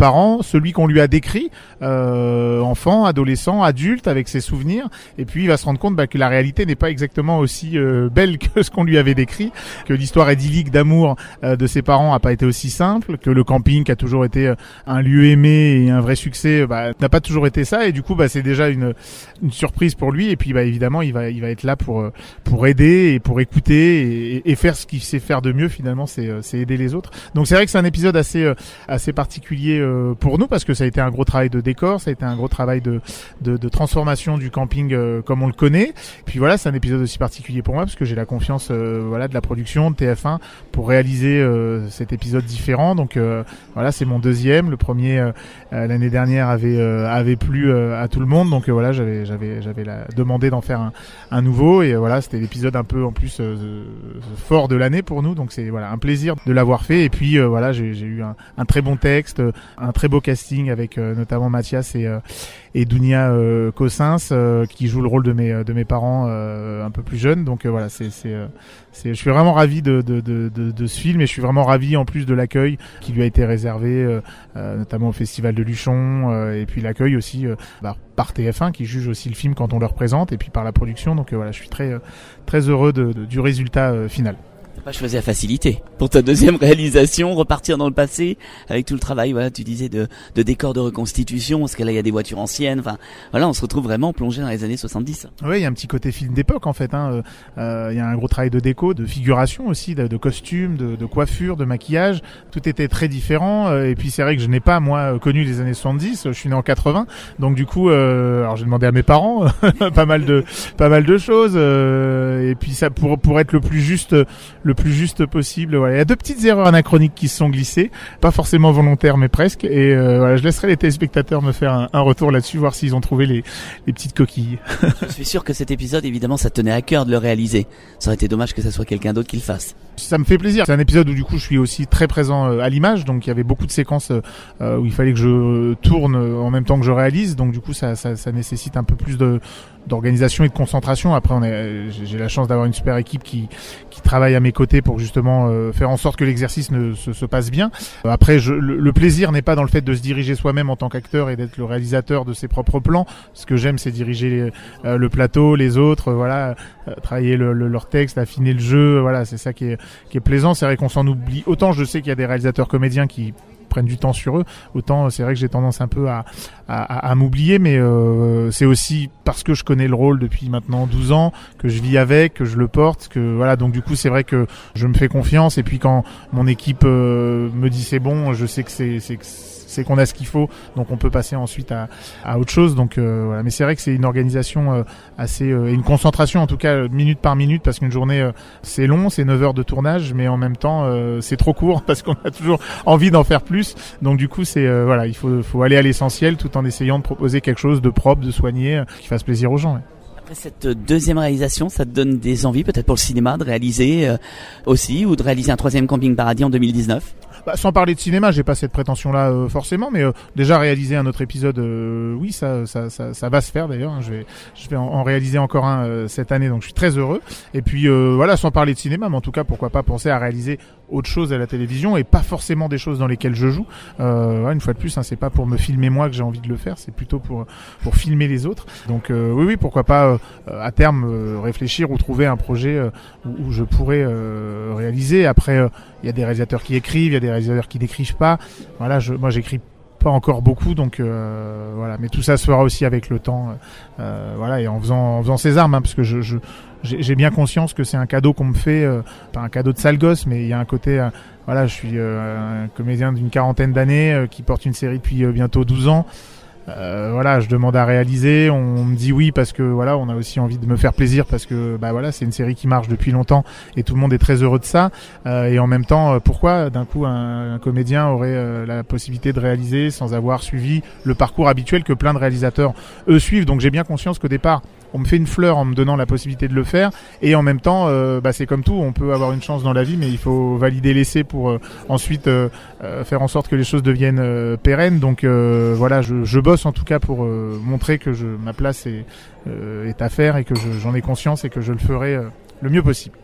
celui qu'on lui a décrit, euh, enfant, adolescent, adulte, avec ses souvenirs, et puis il va se rendre compte bah, que la réalité n'est pas exactement aussi euh, belle que ce qu'on lui avait décrit, que l'histoire idyllique d'amour euh, de ses parents a pas été aussi simple, que le camping qui a toujours été euh, un lieu aimé et un vrai succès bah, n'a pas toujours été ça, et du coup bah, c'est déjà une, une surprise pour lui, et puis bah, évidemment il va, il va être là pour, pour aider et pour écouter et, et faire ce qu'il sait faire de mieux finalement, c'est, c'est aider les autres. Donc c'est vrai que c'est un épisode assez, assez particulier euh, pour nous, parce que ça a été un gros travail de décor, ça a été un gros travail de, de, de transformation du camping euh, comme on le connaît. Puis voilà, c'est un épisode aussi particulier pour moi parce que j'ai la confiance euh, voilà de la production de T F un pour réaliser euh, cet épisode différent. Donc euh, voilà, c'est mon deuxième. Le premier euh, l'année dernière avait euh, avait plu euh, à tout le monde. Donc euh, voilà, j'avais j'avais j'avais la, demandé d'en faire un, un nouveau, et euh, voilà, c'était l'épisode un peu en plus euh, fort de l'année pour nous. Donc c'est voilà un plaisir de l'avoir fait. Et puis euh, voilà, j'ai, j'ai eu un, un très bon texte, un très beau casting avec euh, notamment Mathias et euh, et Dounia euh, Cossins euh, qui joue le rôle de mes de mes parents euh, un peu plus jeunes. Donc euh, voilà, c'est c'est euh, c'est je suis vraiment ravi de de de de, de ce film, et je suis vraiment ravi en plus de l'accueil qui lui a été réservé euh, euh, notamment au Festival de Luchon, euh, et puis l'accueil aussi euh, bah, par T F un qui juge aussi le film quand on le représente, et puis par la production. Donc euh, voilà, je suis très euh, très heureux de, de, du résultat euh, final. T'as pas choisi la facilité pour ta deuxième réalisation, repartir dans le passé avec tout le travail, voilà, tu disais de, de décor de reconstitution, parce que là il y a des voitures anciennes, enfin voilà, on se retrouve vraiment plongé dans les années soixante-dix. Oui, il y a un petit côté film d'époque en fait, hein. Euh, il y a un gros travail de déco, de figuration aussi, de, de costumes, de, de coiffure, de maquillage, tout était très différent, euh, et puis c'est vrai que je n'ai pas moi connu les années soixante-dix, je suis né en quatre-vingts, donc du coup, euh, alors j'ai demandé à mes parents pas mal de pas mal de choses, euh, et puis ça pour pour être le plus juste le plus juste possible. Voilà, il y a deux petites erreurs anachroniques qui se sont glissées, pas forcément volontaires mais presque, et euh, voilà, je laisserai les téléspectateurs me faire un, un retour là-dessus, voir s'ils ont trouvé les, les petites coquilles. Je suis sûr que cet épisode, évidemment, ça tenait à cœur de le réaliser. Ça aurait été dommage que ça soit quelqu'un d'autre qui le fasse. Ça me fait plaisir. C'est un épisode où du coup je suis aussi très présent euh, à l'image, donc il y avait beaucoup de séquences euh, où il fallait que je tourne en même temps que je réalise, donc du coup ça, ça, ça nécessite un peu plus de d'organisation et de concentration. Après, on est, j'ai la chance d'avoir une super équipe qui qui travaille à mes côtés pour justement euh, faire en sorte que l'exercice ne se, se passe bien. Après, je, le, le plaisir n'est pas dans le fait de se diriger soi-même en tant qu'acteur et d'être le réalisateur de ses propres plans. Ce que j'aime, c'est diriger les, euh, le plateau, les autres, euh, voilà, euh, travailler le, le, leur texte, affiner le jeu. Voilà, c'est ça qui est qui est plaisant. C'est vrai qu'on s'en oublie. Autant je sais qu'il y a des réalisateurs comédiens qui prennent du temps sur eux, autant c'est vrai que j'ai tendance un peu à, à, à, à m'oublier, mais euh, c'est aussi parce que je connais le rôle depuis maintenant douze ans, que je vis avec, que je le porte, que voilà, donc du coup c'est vrai que je me fais confiance, et puis quand mon équipe euh, me dit c'est bon, je sais que c'est, c'est, c'est qu'on a ce qu'il faut, donc on peut passer ensuite à, à autre chose. Donc euh, voilà, mais c'est vrai que c'est une organisation euh, assez euh, et une concentration en tout cas minute par minute, parce qu'une journée euh, c'est long, c'est neuf heures de tournage, mais en même temps euh, c'est trop court parce qu'on a toujours envie d'en faire plus. Donc du coup c'est euh, voilà, il faut faut aller à l'essentiel tout en essayant de proposer quelque chose de propre, de soigné, euh, qui fasse plaisir aux gens. Ouais. Après cette deuxième réalisation, ça te donne des envies peut-être pour le cinéma de réaliser euh, aussi, ou de réaliser un troisième Camping Paradis en deux mille dix-neuf? Bah, sans parler de cinéma, j'ai pas cette prétention-là euh, forcément, mais euh, déjà réaliser un autre épisode, euh, oui, ça, ça, ça, ça va se faire d'ailleurs. Hein, je vais, je vais en, en réaliser encore un euh, cette année, donc je suis très heureux. Et puis euh, voilà, sans parler de cinéma, mais en tout cas, pourquoi pas penser à réaliser autre chose à la télévision et pas forcément des choses dans lesquelles je joue. Euh, ouais, une fois de plus, hein, c'est pas pour me filmer moi que j'ai envie de le faire, c'est plutôt pour pour filmer les autres. Donc euh, oui, oui, pourquoi pas euh, à terme euh, réfléchir ou trouver un projet euh, où, où je pourrais euh, réaliser. Après, il euh, y a des réalisateurs qui écrivent, il y a des réalisateurs qui n'écrivent pas. Voilà, je, moi j'écris pas encore beaucoup, donc euh, voilà. Mais tout ça se fera aussi avec le temps, euh, voilà, et en faisant en faisant ses armes, hein, parce que je, je j'ai, j'ai bien conscience que c'est un cadeau qu'on me fait, euh, pas un cadeau de sale gosse, mais il y a un côté, euh, voilà, je suis euh, un comédien d'une quarantaine d'années euh, qui porte une série depuis euh, bientôt douze ans. Euh, voilà, je demande à réaliser, on me dit oui parce que voilà, on a aussi envie de me faire plaisir parce que bah voilà, c'est une série qui marche depuis longtemps et tout le monde est très heureux de ça. Euh, et en même temps, pourquoi d'un coup un, un comédien aurait euh, la possibilité de réaliser sans avoir suivi le parcours habituel que plein de réalisateurs eux suivent. Donc j'ai bien conscience qu'au départ, on me fait une fleur en me donnant la possibilité de le faire, et en même temps, euh, bah c'est comme tout, on peut avoir une chance dans la vie, mais il faut valider l'essai pour euh, ensuite euh, euh, faire en sorte que les choses deviennent euh, pérennes. Donc euh, voilà, je, je bosse en tout cas pour euh, montrer que je, ma place est, euh, est à faire et que je, j'en ai conscience et que je le ferai euh, le mieux possible.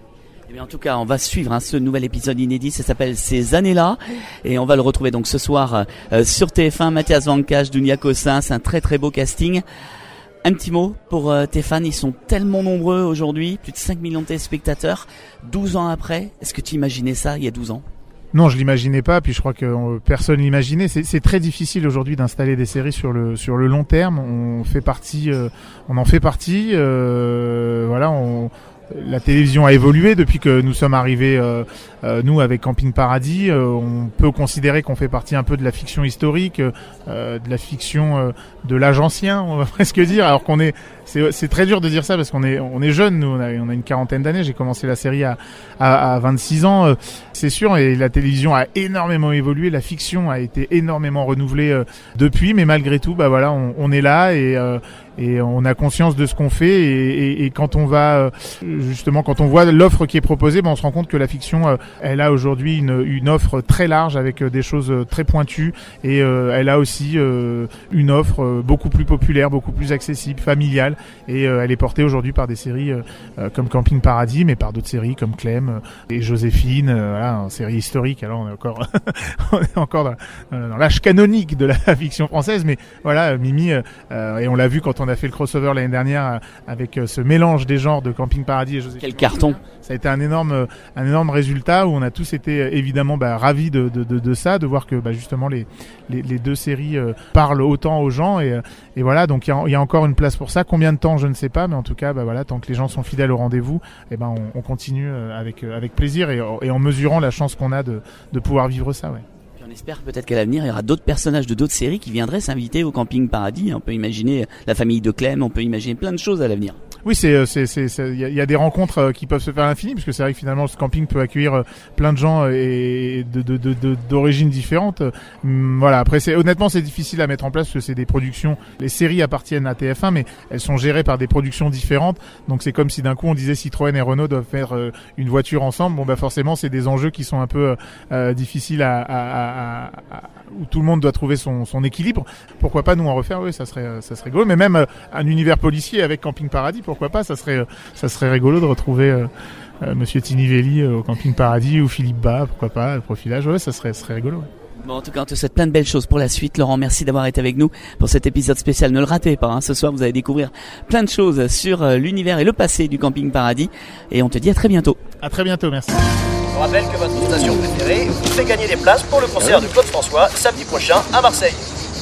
Eh bien, en tout cas, on va suivre hein, ce nouvel épisode inédit, ça s'appelle Ces années-là, et on va le retrouver donc ce soir euh, sur T F un. Mathias Vancache, Dunia Cossin, c'est un très très beau casting. Un petit mot pour euh, tes fans, ils sont tellement nombreux aujourd'hui, plus de cinq millions de téléspectateurs, douze ans après. Est-ce que tu imaginais ça il y a douze ans ? Non, je l'imaginais pas, puis je crois que euh, personne l'imaginait. C'est, c'est très difficile aujourd'hui d'installer des séries sur le sur le long terme. On fait partie, euh, on en fait partie. Euh, voilà, on, la télévision a évolué depuis que nous sommes arrivés, euh, euh, nous avec Camping Paradis. Euh, on peut considérer qu'on fait partie un peu de la fiction historique, euh, de la fiction euh, de l'âge ancien, on va presque dire. Alors qu'on est, c'est, c'est très dur de dire ça parce qu'on est, on est jeunes. Nous, on a, on a une quarantaine d'années. J'ai commencé la série à, à, à vingt-six ans, euh, c'est sûr. Et la télévision a énormément évolué. La fiction a été énormément renouvelée euh, depuis. Mais malgré tout, bah voilà, on, on est là et euh, et on a conscience de ce qu'on fait et, et, et quand on va justement quand on voit l'offre qui est proposée, ben on se rend compte que la fiction elle a aujourd'hui une, une offre très large avec des choses très pointues et euh, elle a aussi euh, une offre beaucoup plus populaire, beaucoup plus accessible, familiale et euh, elle est portée aujourd'hui par des séries euh, comme Camping Paradis mais par d'autres séries comme Clem et Joséphine, euh, voilà, une série historique. Alors on est encore on est encore dans, dans l'âge canonique de la fiction française mais voilà Mimi euh, et on l'a vu quand on a fait le crossover l'année dernière avec ce mélange des genres de Camping Paradis et Joséphine. Quel carton! Ça a été un énorme, un énorme résultat où on a tous été évidemment bah, ravis de, de, de, de ça, de voir que bah, justement les, les, les deux séries euh, parlent autant aux gens et, et voilà donc il y, y a encore une place pour ça. Combien de temps je ne sais pas, mais en tout cas bah, voilà tant que les gens sont fidèles au rendez-vous, et ben on, on continue avec avec plaisir et, et en mesurant la chance qu'on a de, de pouvoir vivre ça. Ouais. On espère peut-être qu'à l'avenir, il y aura d'autres personnages de d'autres séries qui viendraient s'inviter au Camping Paradis. On peut imaginer la famille de Clem, on peut imaginer plein de choses à l'avenir. Oui, c'est, c'est, c'est, il y, y a des rencontres qui peuvent se faire à l'infini, parce que c'est vrai que finalement, ce camping peut accueillir plein de gens et de, de, de, de d'origines différentes. Voilà. Après, c'est, honnêtement, c'est difficile à mettre en place parce que c'est des productions. Les séries appartiennent à T F un, mais elles sont gérées par des productions différentes. Donc, c'est comme si d'un coup, on disait Citroën et Renault doivent faire une voiture ensemble. Bon, bah, forcément, c'est des enjeux qui sont un peu euh, difficiles à, à, à, à, où tout le monde doit trouver son, son équilibre. Pourquoi pas nous en refaire? Oui, ça serait, ça serait rigolo. Mais même un univers policier avec Camping Paradis. Pourquoi pas, ça serait ça serait rigolo de retrouver euh, euh, Monsieur Tinivelli euh, au Camping Paradis ou Philippe Bas, pourquoi pas, le profilage, ouais, ça serait, ça serait rigolo. Ouais. Bon, en tout cas, on te souhaite plein de belles choses pour la suite. Laurent, merci d'avoir été avec nous pour cet épisode spécial. Ne le ratez pas, hein. Ce soir, vous allez découvrir plein de choses sur euh, l'univers et le passé du Camping Paradis. Et on te dit à très bientôt. À très bientôt, merci. Je vous rappelle que votre station préférée vous fait gagner des places pour le concert de Claude François samedi prochain à Marseille.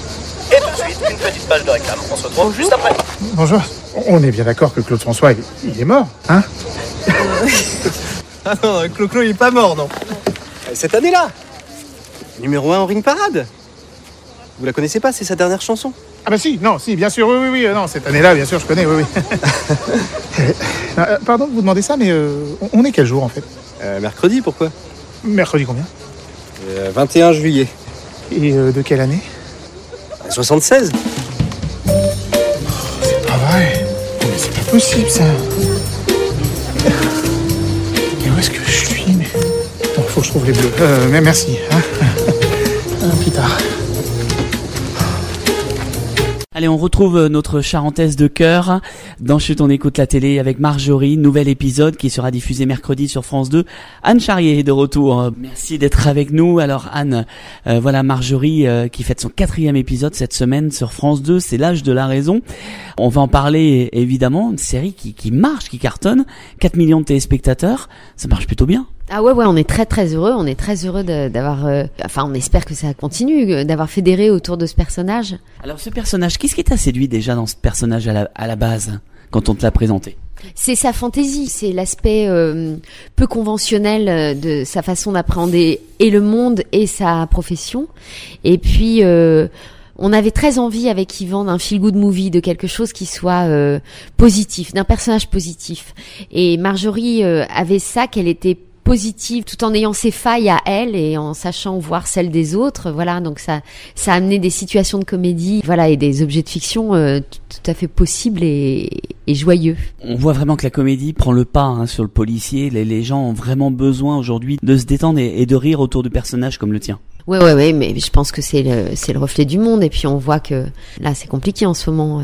Et tout de suite, une petite page de réclame. On se retrouve Bonjour. juste après. Bonjour. On est bien d'accord que Claude François, il, il est mort, hein? Ah non, Clo-Clo, il est pas mort, non. Cette année-là, numéro un en Ring Parade. Vous la connaissez pas, c'est sa dernière chanson. Ah bah si, non, si, bien sûr, oui, oui, oui. Non, cette année-là, bien sûr, je connais, oui, oui. euh, pardon de vous demander ça, mais euh, on est quel jour, en fait? euh, Mercredi, pourquoi? Mercredi combien? euh, vingt et un juillet. Et euh, de quelle année? soixante-seize. C'est pas vrai. Mais c'est pas possible, ça. Mais où est-ce que je suis? Mais... Bon, faut que je trouve les bleus. Euh, mais merci. Hein. Un plus tard. Allez, on retrouve notre charentaise de cœur dans Chut, on écoute la télé avec Marjorie, nouvel épisode qui sera diffusé mercredi sur France deux. Anne Charrier est de retour. Merci d'être avec nous. Alors Anne, euh, voilà Marjorie euh, qui fête son quatrième épisode cette semaine sur France deux. C'est l'âge de la raison. On va en parler évidemment. Une série qui, qui marche, qui cartonne. quatre millions de téléspectateurs. Ça marche plutôt bien. Ah ouais, ouais, on est très très heureux. On est très heureux de, d'avoir, euh, enfin, on espère que ça continue, d'avoir fédéré autour de ce personnage. Alors, ce personnage, qu'est-ce qui t'a séduit déjà dans ce personnage à la, à la base, quand on te l'a présenté? C'est sa fantaisie, c'est l'aspect euh, peu conventionnel de sa façon d'appréhender et le monde et sa profession. Et puis, euh, on avait très envie avec Yvan d'un feel-good movie, de quelque chose qui soit euh, positif, d'un personnage positif. Et Marjorie euh, avait ça, qu'elle était positive tout en ayant ses failles à elle et en sachant voir celles des autres. Voilà, donc ça ça a amené des situations de comédie, voilà, et des objets de fiction euh, tout à fait possibles et, et joyeux. On voit vraiment que la comédie prend le pas hein, sur le policier. Les, les gens ont vraiment besoin aujourd'hui de se détendre et, et de rire autour de personnages comme le tien. Ouais, ouais, ouais, mais je pense que c'est le, c'est le reflet du monde. Et puis on voit que là, c'est compliqué en ce moment. Euh,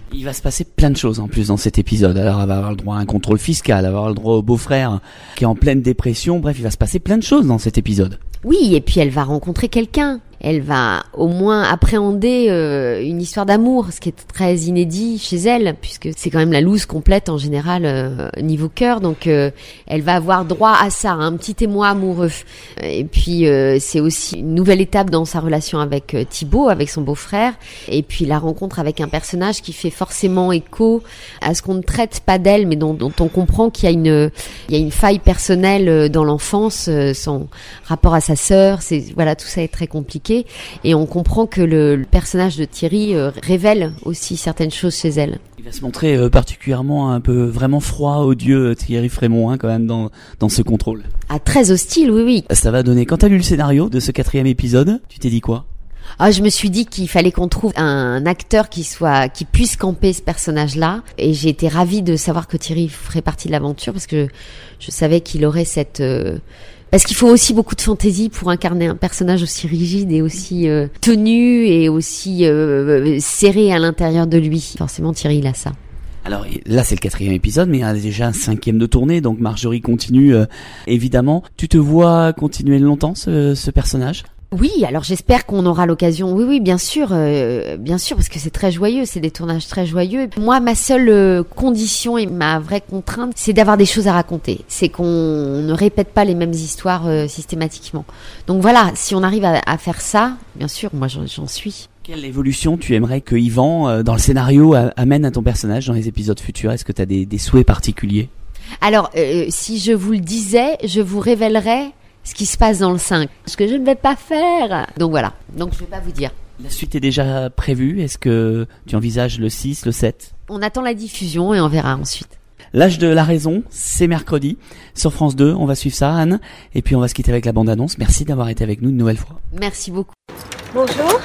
Il va se passer plein de choses en plus dans cet épisode. Alors, elle va avoir le droit à un contrôle fiscal, elle va avoir le droit au beau-frère qui est en pleine dépression. Bref, il va se passer plein de choses dans cet épisode. Oui, et puis elle va rencontrer quelqu'un. Elle va au moins appréhender euh, une histoire d'amour, ce qui est très inédit chez elle, puisque c'est quand même la loose complète en général euh, niveau cœur. Donc euh, elle va avoir droit à ça, un petit émoi amoureux. Et puis euh, c'est aussi une nouvelle étape dans sa relation avec euh, Thibaut, avec son beau-frère. Et puis la rencontre avec un personnage qui fait forcément écho à ce qu'on ne traite pas d'elle, mais dont, dont on comprend qu'il y a une, il y a une faille personnelle dans l'enfance, euh, son rapport à sa sœur. C'est voilà, tout ça est très compliqué. Et on comprend que le, le personnage de Thierry euh, révèle aussi certaines choses chez elle. Il va se montrer euh, particulièrement un peu vraiment froid, odieux, Thierry Frémont, hein, quand même, dans, dans ce contrôle. Ah, très hostile, oui, oui. Ça va donner. Quand t'as lu le scénario de ce quatrième épisode, tu t'es dit quoi ? Ah, je me suis dit qu'il fallait qu'on trouve un acteur qui soit, qui puisse camper ce personnage-là. Et j'ai été ravie de savoir que Thierry ferait partie de l'aventure parce que je savais qu'il aurait cette, euh, parce qu'il faut aussi beaucoup de fantaisie pour incarner un personnage aussi rigide et aussi euh, tenu et aussi euh, serré à l'intérieur de lui. Forcément, Thierry, il a ça. Alors là, c'est le quatrième épisode, mais il y a déjà un cinquième de tournée, donc Marjorie continue, euh, évidemment. Tu te vois continuer longtemps, ce, ce personnage ? Oui, alors j'espère qu'on aura l'occasion. Oui, oui, bien sûr, euh, bien sûr, parce que c'est très joyeux, c'est des tournages très joyeux. Moi, ma seule euh, condition et ma vraie contrainte, c'est d'avoir des choses à raconter. C'est qu'on ne répète pas les mêmes histoires euh, systématiquement. Donc voilà, si on arrive à, à faire ça, bien sûr, moi j'en, j'en suis. Quelle évolution tu aimerais que Yvan, euh, dans le scénario, a, amène à ton personnage dans les épisodes futurs ? Est-ce que tu as des, des souhaits particuliers ? Alors, euh, si je vous le disais, je vous révélerais ce qui se passe dans le cinq, ce que je ne vais pas faire. Donc voilà, donc je ne vais pas vous dire. La suite est déjà prévue, est-ce que tu envisages le six, le sept ? On attend la diffusion et on verra ensuite. L'âge de la raison, c'est mercredi, sur France deux, on va suivre ça, Anne, et puis on va se quitter avec la bande-annonce. Merci d'avoir été avec nous une nouvelle fois. Merci beaucoup. Bonjour,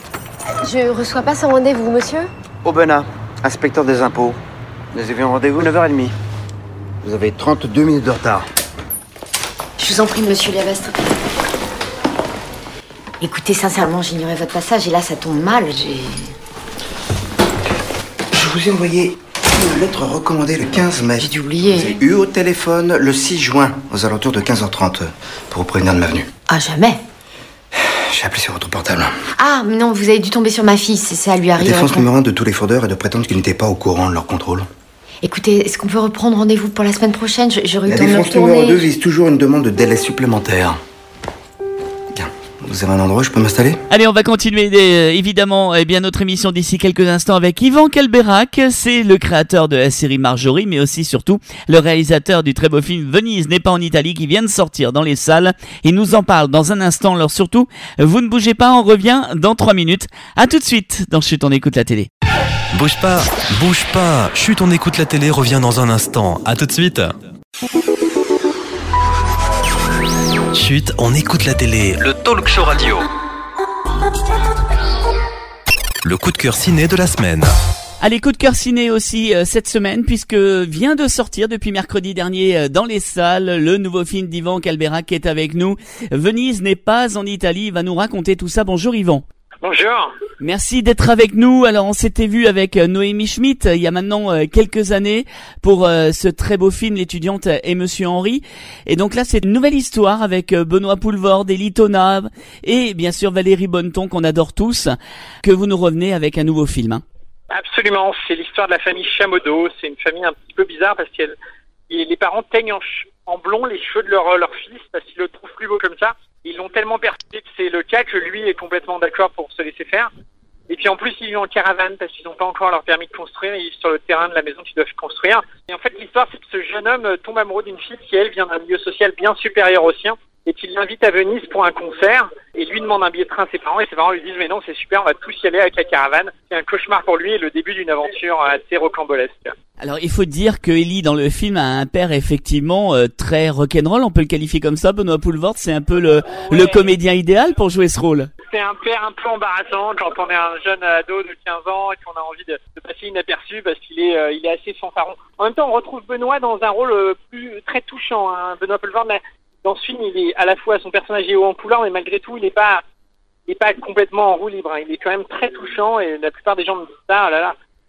je reçois pas sans rendez-vous, monsieur ? Aubenas, inspecteur des impôts. Nous avions rendez-vous neuf heures trente. Vous avez trente-deux minutes de retard. Je vous en prie, monsieur Lavestre. Écoutez, sincèrement, j'ignorais votre passage et là, ça tombe mal. J'ai... Je vous ai envoyé une lettre recommandée le quinze mai. J'ai dû oublier. J'ai eu au téléphone le six juin, aux alentours de quinze heures trente, pour vous prévenir de ma venue. Ah, jamais. J'ai appelé sur votre portable. Ah, mais non, vous avez dû tomber sur ma fille, c'est ça, lui arrive. La défense numéro un de tous les fraudeurs est de prétendre qu'ils n'étaient pas au courant de leur contrôle. Écoutez, est-ce qu'on peut reprendre rendez-vous pour la semaine prochaine ? Je, je La retourne défense numéro deux vise toujours une demande de délai supplémentaire. Bien, vous avez un endroit où je peux m'installer ? Allez, on va continuer euh, évidemment eh bien notre émission d'ici quelques instants avec Yvan Calbeyrac. C'est le créateur de la série Marjorie, mais aussi surtout le réalisateur du très beau film Venise n'est pas en Italie qui vient de sortir dans les salles. Il nous en parle dans un instant. Alors surtout, vous ne bougez pas, on revient dans trois minutes. À tout de suite dans Chut, on écoute la télé. Bouge pas, bouge pas. Chut, on écoute la télé, revient dans un instant. À tout de suite. Chut, on écoute la télé. Le talk show radio. Le coup de cœur ciné de la semaine. Allez, coup de cœur ciné aussi euh, cette semaine, puisque vient de sortir depuis mercredi dernier euh, dans les salles le nouveau film d'Yvan Calbeyrac qui est avec nous. Venise n'est pas en Italie, il va nous raconter tout ça. Bonjour Yvan. Bonjour. Merci d'être avec nous. Alors on s'était vu avec Noémie Schmidt il y a maintenant quelques années pour ce très beau film L'étudiante et Monsieur Henri. Et donc là c'est une nouvelle histoire avec Benoît Poelvoorde, Élie Tonnab et bien sûr Valérie Bonneton qu'on adore tous, que vous nous revenez avec un nouveau film. Hein. Absolument, c'est l'histoire de la famille Chamodo. C'est une famille un petit peu bizarre parce que les parents teignent en, en blond les cheveux de leur, leur fils parce qu'ils le trouvent plus beau comme ça. Ils l'ont tellement persuadé que c'est le cas que lui est complètement d'accord pour se laisser faire. Et puis en plus, ils vivent en caravane parce qu'ils n'ont pas encore leur permis de construire. Ils vivent sur le terrain de la maison qu'ils doivent construire. Et en fait, l'histoire, c'est que ce jeune homme tombe amoureux d'une fille qui, elle, vient d'un milieu social bien supérieur au sien et qu'il l'invite à Venise pour un concert et lui demande un billet de train à ses parents et ses parents lui disent « Mais non, c'est super, on va tous y aller avec la caravane. » C'est un cauchemar pour lui et le début d'une aventure assez rocambolesque. Alors il faut dire que Élie dans le film a un père effectivement euh, très rock'n'roll, on peut le qualifier comme ça. Benoît Poelvoorde, c'est un peu le, ouais. le comédien idéal pour jouer ce rôle. C'est un père un peu embarrassant quand on est un jeune ado de quinze ans et qu'on a envie de, de passer inaperçu parce qu'il est, euh, il est assez fanfaron. En même temps, on retrouve Benoît dans un rôle euh, plus très touchant. Hein. Benoît Poelvoorde, dans ce film, il est à la fois son personnage est haut en couleur, mais malgré tout, il n'est pas, il est pas complètement en roue libre. Hein. Il est quand même très touchant et la plupart des gens me disent ça. Oh là là.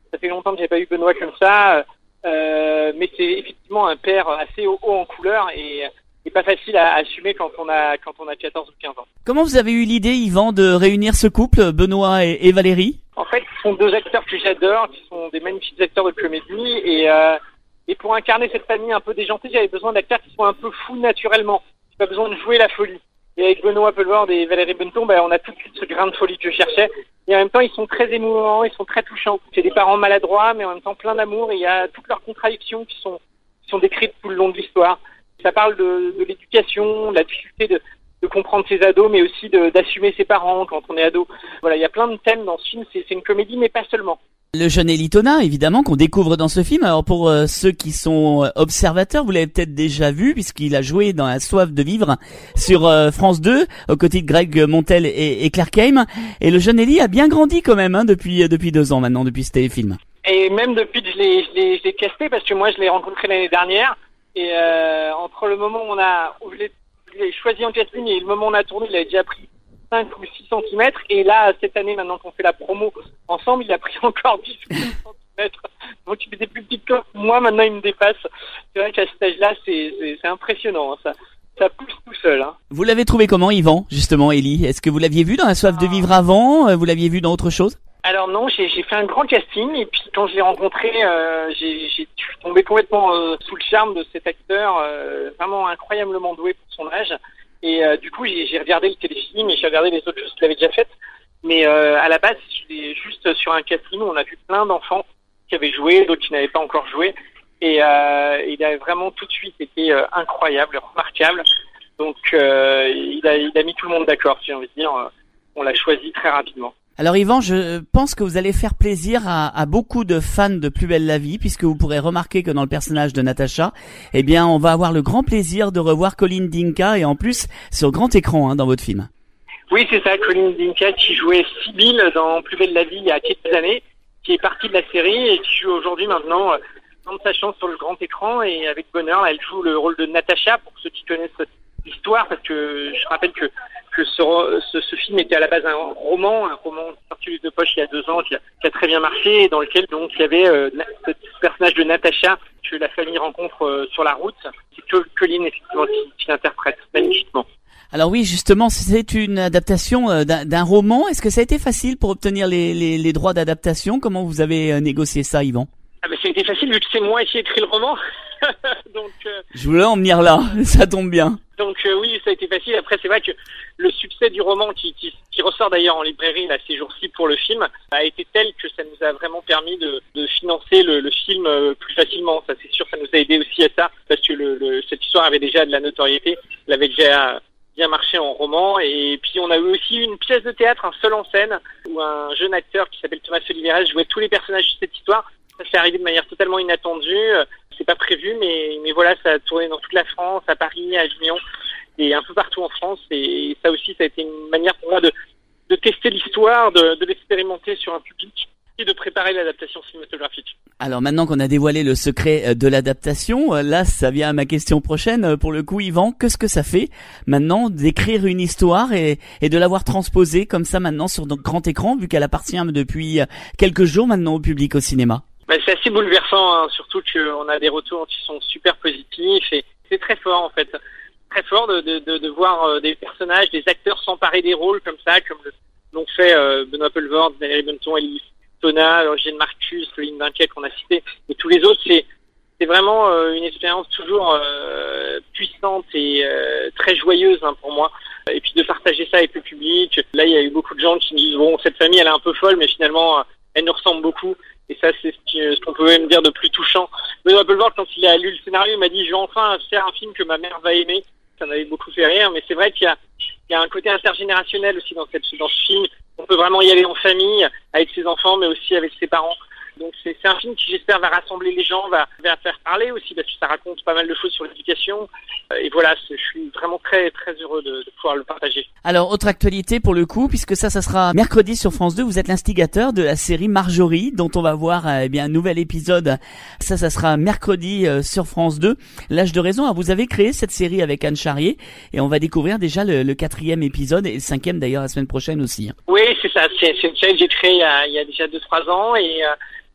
Ça fait longtemps que j'ai pas eu Benoît comme ça, euh, mais c'est effectivement un père assez haut, haut en couleur et, et pas facile à assumer quand on a quand on a quatorze ou quinze ans. Comment vous avez eu l'idée, Yvan, de réunir ce couple, Benoît et, et Valérie? En fait, ce sont deux acteurs que j'adore, qui sont des magnifiques acteurs de comédie et euh, et pour incarner cette famille un peu déjantée, j'avais besoin d'acteurs qui sont un peu fous naturellement. J'ai pas besoin de jouer la folie. Et avec Benoît Poelvoorde et Valérie Bonneton, ben, on a tout de suite ce grain de folie que je cherchais. Et en même temps, ils sont très émouvants, ils sont très touchants. C'est des parents maladroits, mais en même temps plein d'amour. Et il y a toutes leurs contradictions qui sont, qui sont décrites tout le long de l'histoire. Ça parle de, de l'éducation, de la difficulté de, de comprendre ses ados, mais aussi de, d'assumer ses parents quand on est ado. Voilà, il y a plein de thèmes dans ce film. C'est, c'est une comédie, mais pas seulement. Le jeune Elie Tona, évidemment, qu'on découvre dans ce film. Alors pour euh, ceux qui sont euh, observateurs, vous l'avez peut-être déjà vu puisqu'il a joué dans La Soif de vivre sur euh, France deux aux côtés de Greg Montel et, et Claire Kame. Et le jeune Elie a bien grandi quand même hein, depuis depuis deux ans maintenant, depuis ce téléfilm. Et même depuis que je l'ai je l'ai, je l'ai casté parce que moi je l'ai rencontré l'année dernière et euh, entre le moment où on a où je l'ai, je l'ai choisi en casting et le moment où on a tourné, il avait déjà pris cinq ou six centimètres et là cette année maintenant qu'on fait la promo ensemble il a pris encore dix ou quinze centimètres donc il était plus petit que moi, maintenant il me dépasse. C'est vrai qu'à cet âge-là c'est, c'est, c'est impressionnant hein. ça, ça pousse tout seul hein. Vous l'avez trouvé comment Yvan, justement Elie? Est-ce que vous l'aviez vu dans La Soif de vivre avant? Vous l'aviez vu dans autre chose? Alors non, j'ai, j'ai fait un grand casting et puis quand je l'ai rencontré, euh, j'ai, j'ai je suis tombé complètement euh, sous le charme de cet acteur, euh, vraiment incroyablement doué pour son âge. Et euh, du coup, j'ai, j'ai regardé le téléfilm et j'ai regardé les autres choses qu'il avait déjà faites. Mais euh, à la base, j'étais juste sur un casting où on a vu plein d'enfants qui avaient joué, d'autres qui n'avaient pas encore joué. Et euh, il a vraiment tout de suite été euh, incroyable, remarquable. Donc, euh, il, a, il a mis tout le monde d'accord, si j'ai envie de dire. On l'a choisi très rapidement. Alors Yvan, je pense que vous allez faire plaisir à, à beaucoup de fans de Plus belle la vie, puisque vous pourrez remarquer que dans le personnage de Natacha, eh bien, on va avoir le grand plaisir de revoir Colin Dinka et en plus sur grand écran hein, dans votre film. Oui, c'est ça, Colin Dinka qui jouait Sibylle dans Plus belle la vie il y a quelques années, qui est partie de la série et qui joue aujourd'hui maintenant euh, tente sa chance sur le grand écran et avec bonheur, elle joue le rôle de Natacha pour ceux qui connaissent l'histoire, parce que je rappelle que que ce, ce, ce film était à la base un roman, un roman sorti de poche il y a deux ans, qui a, qui a très bien marché, et dans lequel donc il y avait euh, ce personnage de Natacha que la famille rencontre euh, sur la route. C'est Colin effectivement qui, qui l'interprète magnifiquement. Alors oui, justement, c'est une adaptation euh, d'un, d'un roman. Est-ce que ça a été facile pour obtenir les, les, les droits d'adaptation? Comment vous avez euh, négocié ça, Yvan? Ah ben, ça a été facile vu que c'est moi qui ai écrit le roman. Donc, euh, je voulais en venir là, ça tombe bien. Donc euh, oui, ça a été facile. Après, c'est vrai que le succès du roman, qui, qui, qui ressort d'ailleurs en librairie là ces jours-ci pour le film, a été tel que ça nous a vraiment permis de, de financer le, le film euh, plus facilement. Ça, c'est sûr, ça nous a aidé aussi à ça, parce que le, le, cette histoire avait déjà de la notoriété, elle avait déjà bien marché en roman. Et puis on a eu aussi une pièce de théâtre, un seul en scène, où un jeune acteur qui s'appelle Thomas Oliveres jouait tous les personnages de cette histoire. Ça s'est arrivé de manière totalement inattendue. C'est pas prévu, mais, mais voilà, ça a tourné dans toute la France, à Paris, à Avignon, et un peu partout en France. Et ça aussi, ça a été une manière pour moi de, de tester l'histoire, de, de l'expérimenter sur un public et de préparer l'adaptation cinématographique. Alors maintenant qu'on a dévoilé le secret de l'adaptation, là, ça vient à ma question prochaine. Pour le coup, Yvan, qu'est-ce que ça fait maintenant d'écrire une histoire et, et de l'avoir transposée comme ça maintenant sur notre grand écran, vu qu'elle appartient depuis quelques jours maintenant au public au cinéma? Bah, c'est assez bouleversant, hein, surtout qu'on a des retours qui sont super positifs et c'est très fort en fait, très fort de, de, de, de voir euh, des personnages, des acteurs s'emparer des rôles comme ça, comme le, l'ont fait euh, Benoît Poelvoorde, Valérie Bonneton, Elie Tona, Eugène Marcus, Colin Dinka qu'on a cité, et tous les autres. C'est, c'est vraiment euh, une expérience toujours euh, puissante et euh, très joyeuse hein, pour moi. Et puis de partager ça avec le public. Là, il y a eu beaucoup de gens qui me disent bon, cette famille, elle est un peu folle, mais finalement, euh, elle nous ressemble beaucoup. Et ça, c'est ce, qui, ce qu'on peut même dire de plus touchant. Benoît Poelvoorde, quand il a lu le scénario, il m'a dit « Je vais enfin faire un film que ma mère va aimer ». Ça m'avait beaucoup fait rire, mais c'est vrai qu'il y a, il y a un côté intergénérationnel aussi dans, cette, dans ce film. On peut vraiment y aller en famille, avec ses enfants, mais aussi avec ses parents. Donc c'est, c'est un film qui, j'espère, va rassembler les gens, va, va faire parler aussi, parce que ça raconte pas mal de choses sur l'éducation. Et voilà, je suis vraiment très très heureux de, de pouvoir le partager. Alors, autre actualité pour le coup, puisque ça, ça sera mercredi sur France deux. Vous êtes l'instigateur de la série Marjorie, dont on va voir eh bien un nouvel épisode. Ça, ça sera mercredi euh, sur France deux. L'âge de raison. Alors, vous avez créé cette série avec Anne Charrier, et on va découvrir déjà le, le quatrième épisode et le cinquième d'ailleurs la semaine prochaine aussi. Oui, c'est ça. C'est, c'est une série que j'ai créée il y a, il y a déjà deux trois ans, et euh,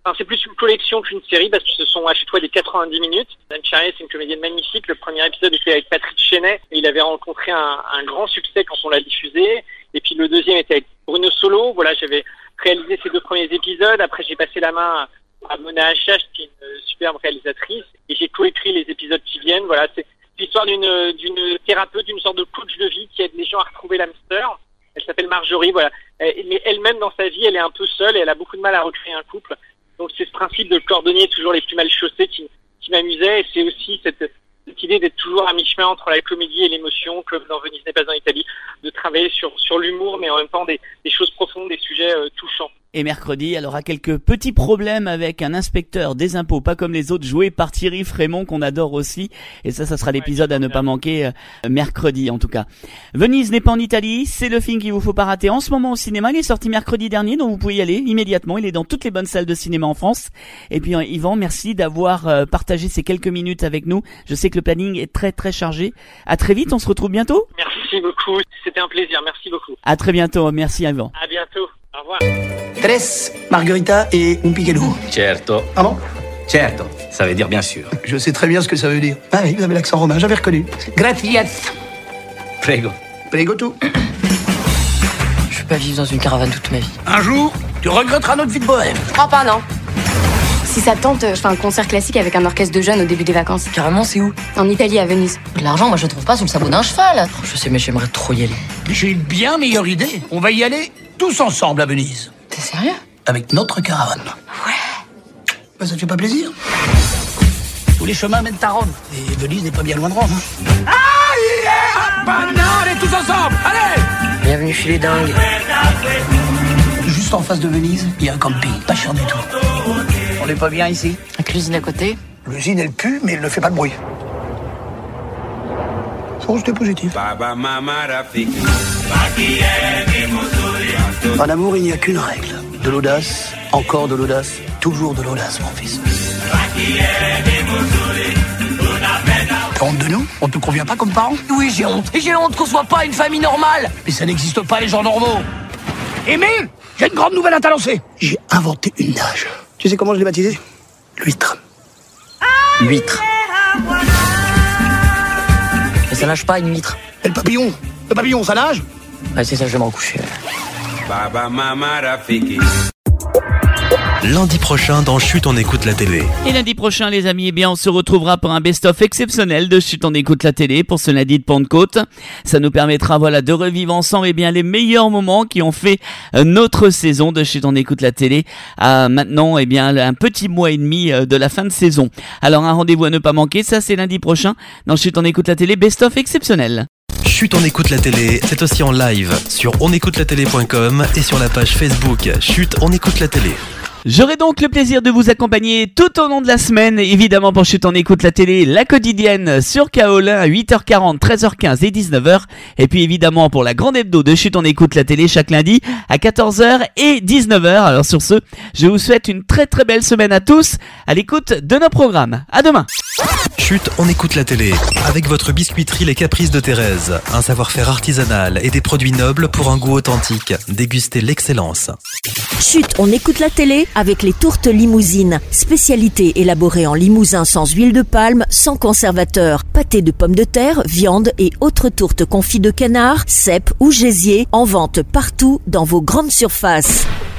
Enfin, c'est plus une collection qu'une série parce que ce sont à chaque fois des quatre-vingt-dix minutes. Anne Charrier, c'est une comédienne magnifique. Le premier épisode était avec Patrick Chenet et il avait rencontré un, un grand succès quand on l'a diffusé. Et puis le deuxième était avec Bruno Solo. Voilà, j'avais réalisé ces deux premiers épisodes. Après, j'ai passé la main à Mona Achache, qui est une superbe réalisatrice, et j'ai coécrit les épisodes qui viennent. Voilà, c'est l'histoire d'une d'une thérapeute, d'une sorte de coach de vie qui aide les gens à retrouver l'âme sœur. Elle s'appelle Marjorie, voilà. Mais elle-même, dans sa vie, elle est un peu seule et elle a beaucoup de mal à recréer un couple. Donc c'est ce principe de le cordonnier toujours les plus mal chaussés qui, qui m'amusait. Et c'est aussi cette, cette idée d'être toujours à mi-chemin entre la comédie et l'émotion, comme dans Venise n'est pas en Italie, de travailler sur, sur l'humour, mais en même temps des, des choses profondes, des sujets euh, touchants. Et mercredi, elle aura quelques petits problèmes avec un inspecteur des impôts, pas comme les autres, joué par Thierry Frémont, qu'on adore aussi. Et ça, ça sera l'épisode à ne pas manquer, euh, mercredi en tout cas. Venise n'est pas en Italie, c'est le film qu'il vous faut pas rater en ce moment au cinéma. Il est sorti mercredi dernier, donc vous pouvez y aller immédiatement. Il est dans toutes les bonnes salles de cinéma en France. Et puis euh, Yvan, merci d'avoir euh, partagé ces quelques minutes avec nous. Je sais que le planning est très très chargé. À très vite, on se retrouve bientôt. Merci beaucoup, c'était un plaisir, merci beaucoup. À très bientôt, merci Yvan. À bientôt, au revoir. Tres margarita et un piquet d'eau. Certo. Ah bon? Certo, ça veut dire bien sûr. Je sais très bien ce que ça veut dire. Ah oui, vous avez l'accent romain, j'avais reconnu. Gracias. Prego. Prego tout. Je peux pas vivre dans une caravane toute ma vie. Un jour, tu regretteras notre vie de bohème. Je crois pas, non. Si ça te tente, je fais un concert classique avec un orchestre de jeunes au début des vacances. Carrément, c'est où? En Italie, à Venise. De l'argent, moi je le trouve pas sous le sabot d'un cheval. Oh, je sais, mais j'aimerais trop y aller. J'ai une bien meilleure idée. On va y aller tous ensemble à Venise. T'es sérieux? Avec notre caravane. Ouais. Bah, ça te fait pas plaisir? Tous les chemins mènent à Rome. Et Venise n'est pas bien loin de Rome. Hein. Ah, yeah! Maintenant, allez tous ensemble! Allez! Bienvenue chez les dingues. Juste en face de Venise, il y a un camping. Pas cher du tout. On n'est pas bien ici? La cuisine à côté? L'usine, elle pue, mais elle ne fait pas de bruit. Faut rester positif. En amour, il n'y a qu'une règle. De l'audace, encore de l'audace, toujours de l'audace, mon fils. T'as honte de nous? On te convient pas comme parents? Oui, j'ai honte. Et j'ai honte qu'on soit pas une famille normale. Mais ça n'existe pas, les gens normaux. Émile, j'ai une grande nouvelle à t'annoncer. J'ai inventé une nage. Tu sais comment je l'ai baptisée? L'huître. L'huître. Mais ça nage pas, une huître. Et le papillon? Le papillon, ça nage? Ouais, c'est ça, je vais me recoucher. Lundi prochain dans Chut, on écoute la télé. Et lundi prochain, les amis, eh bien, on se retrouvera pour un best-of exceptionnel de Chut, on écoute la télé pour ce lundi de Pentecôte. Ça nous permettra, voilà, de revivre ensemble, eh bien, les meilleurs moments qui ont fait notre saison de Chut, on écoute la télé à maintenant, eh bien, un petit mois et demi de la fin de saison. Alors, un rendez-vous à ne pas manquer, ça, c'est lundi prochain dans Chut, on écoute la télé, best-of exceptionnel. Chut, on écoute la télé, c'est aussi en live sur on écoute la télé point com et sur la page Facebook Chut, on écoute la télé. J'aurai donc le plaisir de vous accompagner tout au long de la semaine, évidemment pour Chut, on écoute la télé, la quotidienne sur Kaolin à huit heures quarante, treize heures quinze et dix-neuf heures. Et puis évidemment pour la grande hebdo de Chut, on écoute la télé chaque lundi à quatorze heures et dix-neuf heures. Alors sur ce, je vous souhaite une très très belle semaine à tous à l'écoute de nos programmes. À demain. Chut, on écoute la télé avec votre biscuiterie Les Caprices de Thérèse. Un savoir-faire artisanal et des produits nobles pour un goût authentique. Dégustez l'excellence. Chut, on écoute la télé avec les tourtes limousines. Spécialité élaborée en Limousin sans huile de palme, sans conservateur. Pâté de pommes de terre, viande et autres tourtes confits de canard, cèpes ou gésier en vente partout dans vos grandes surfaces.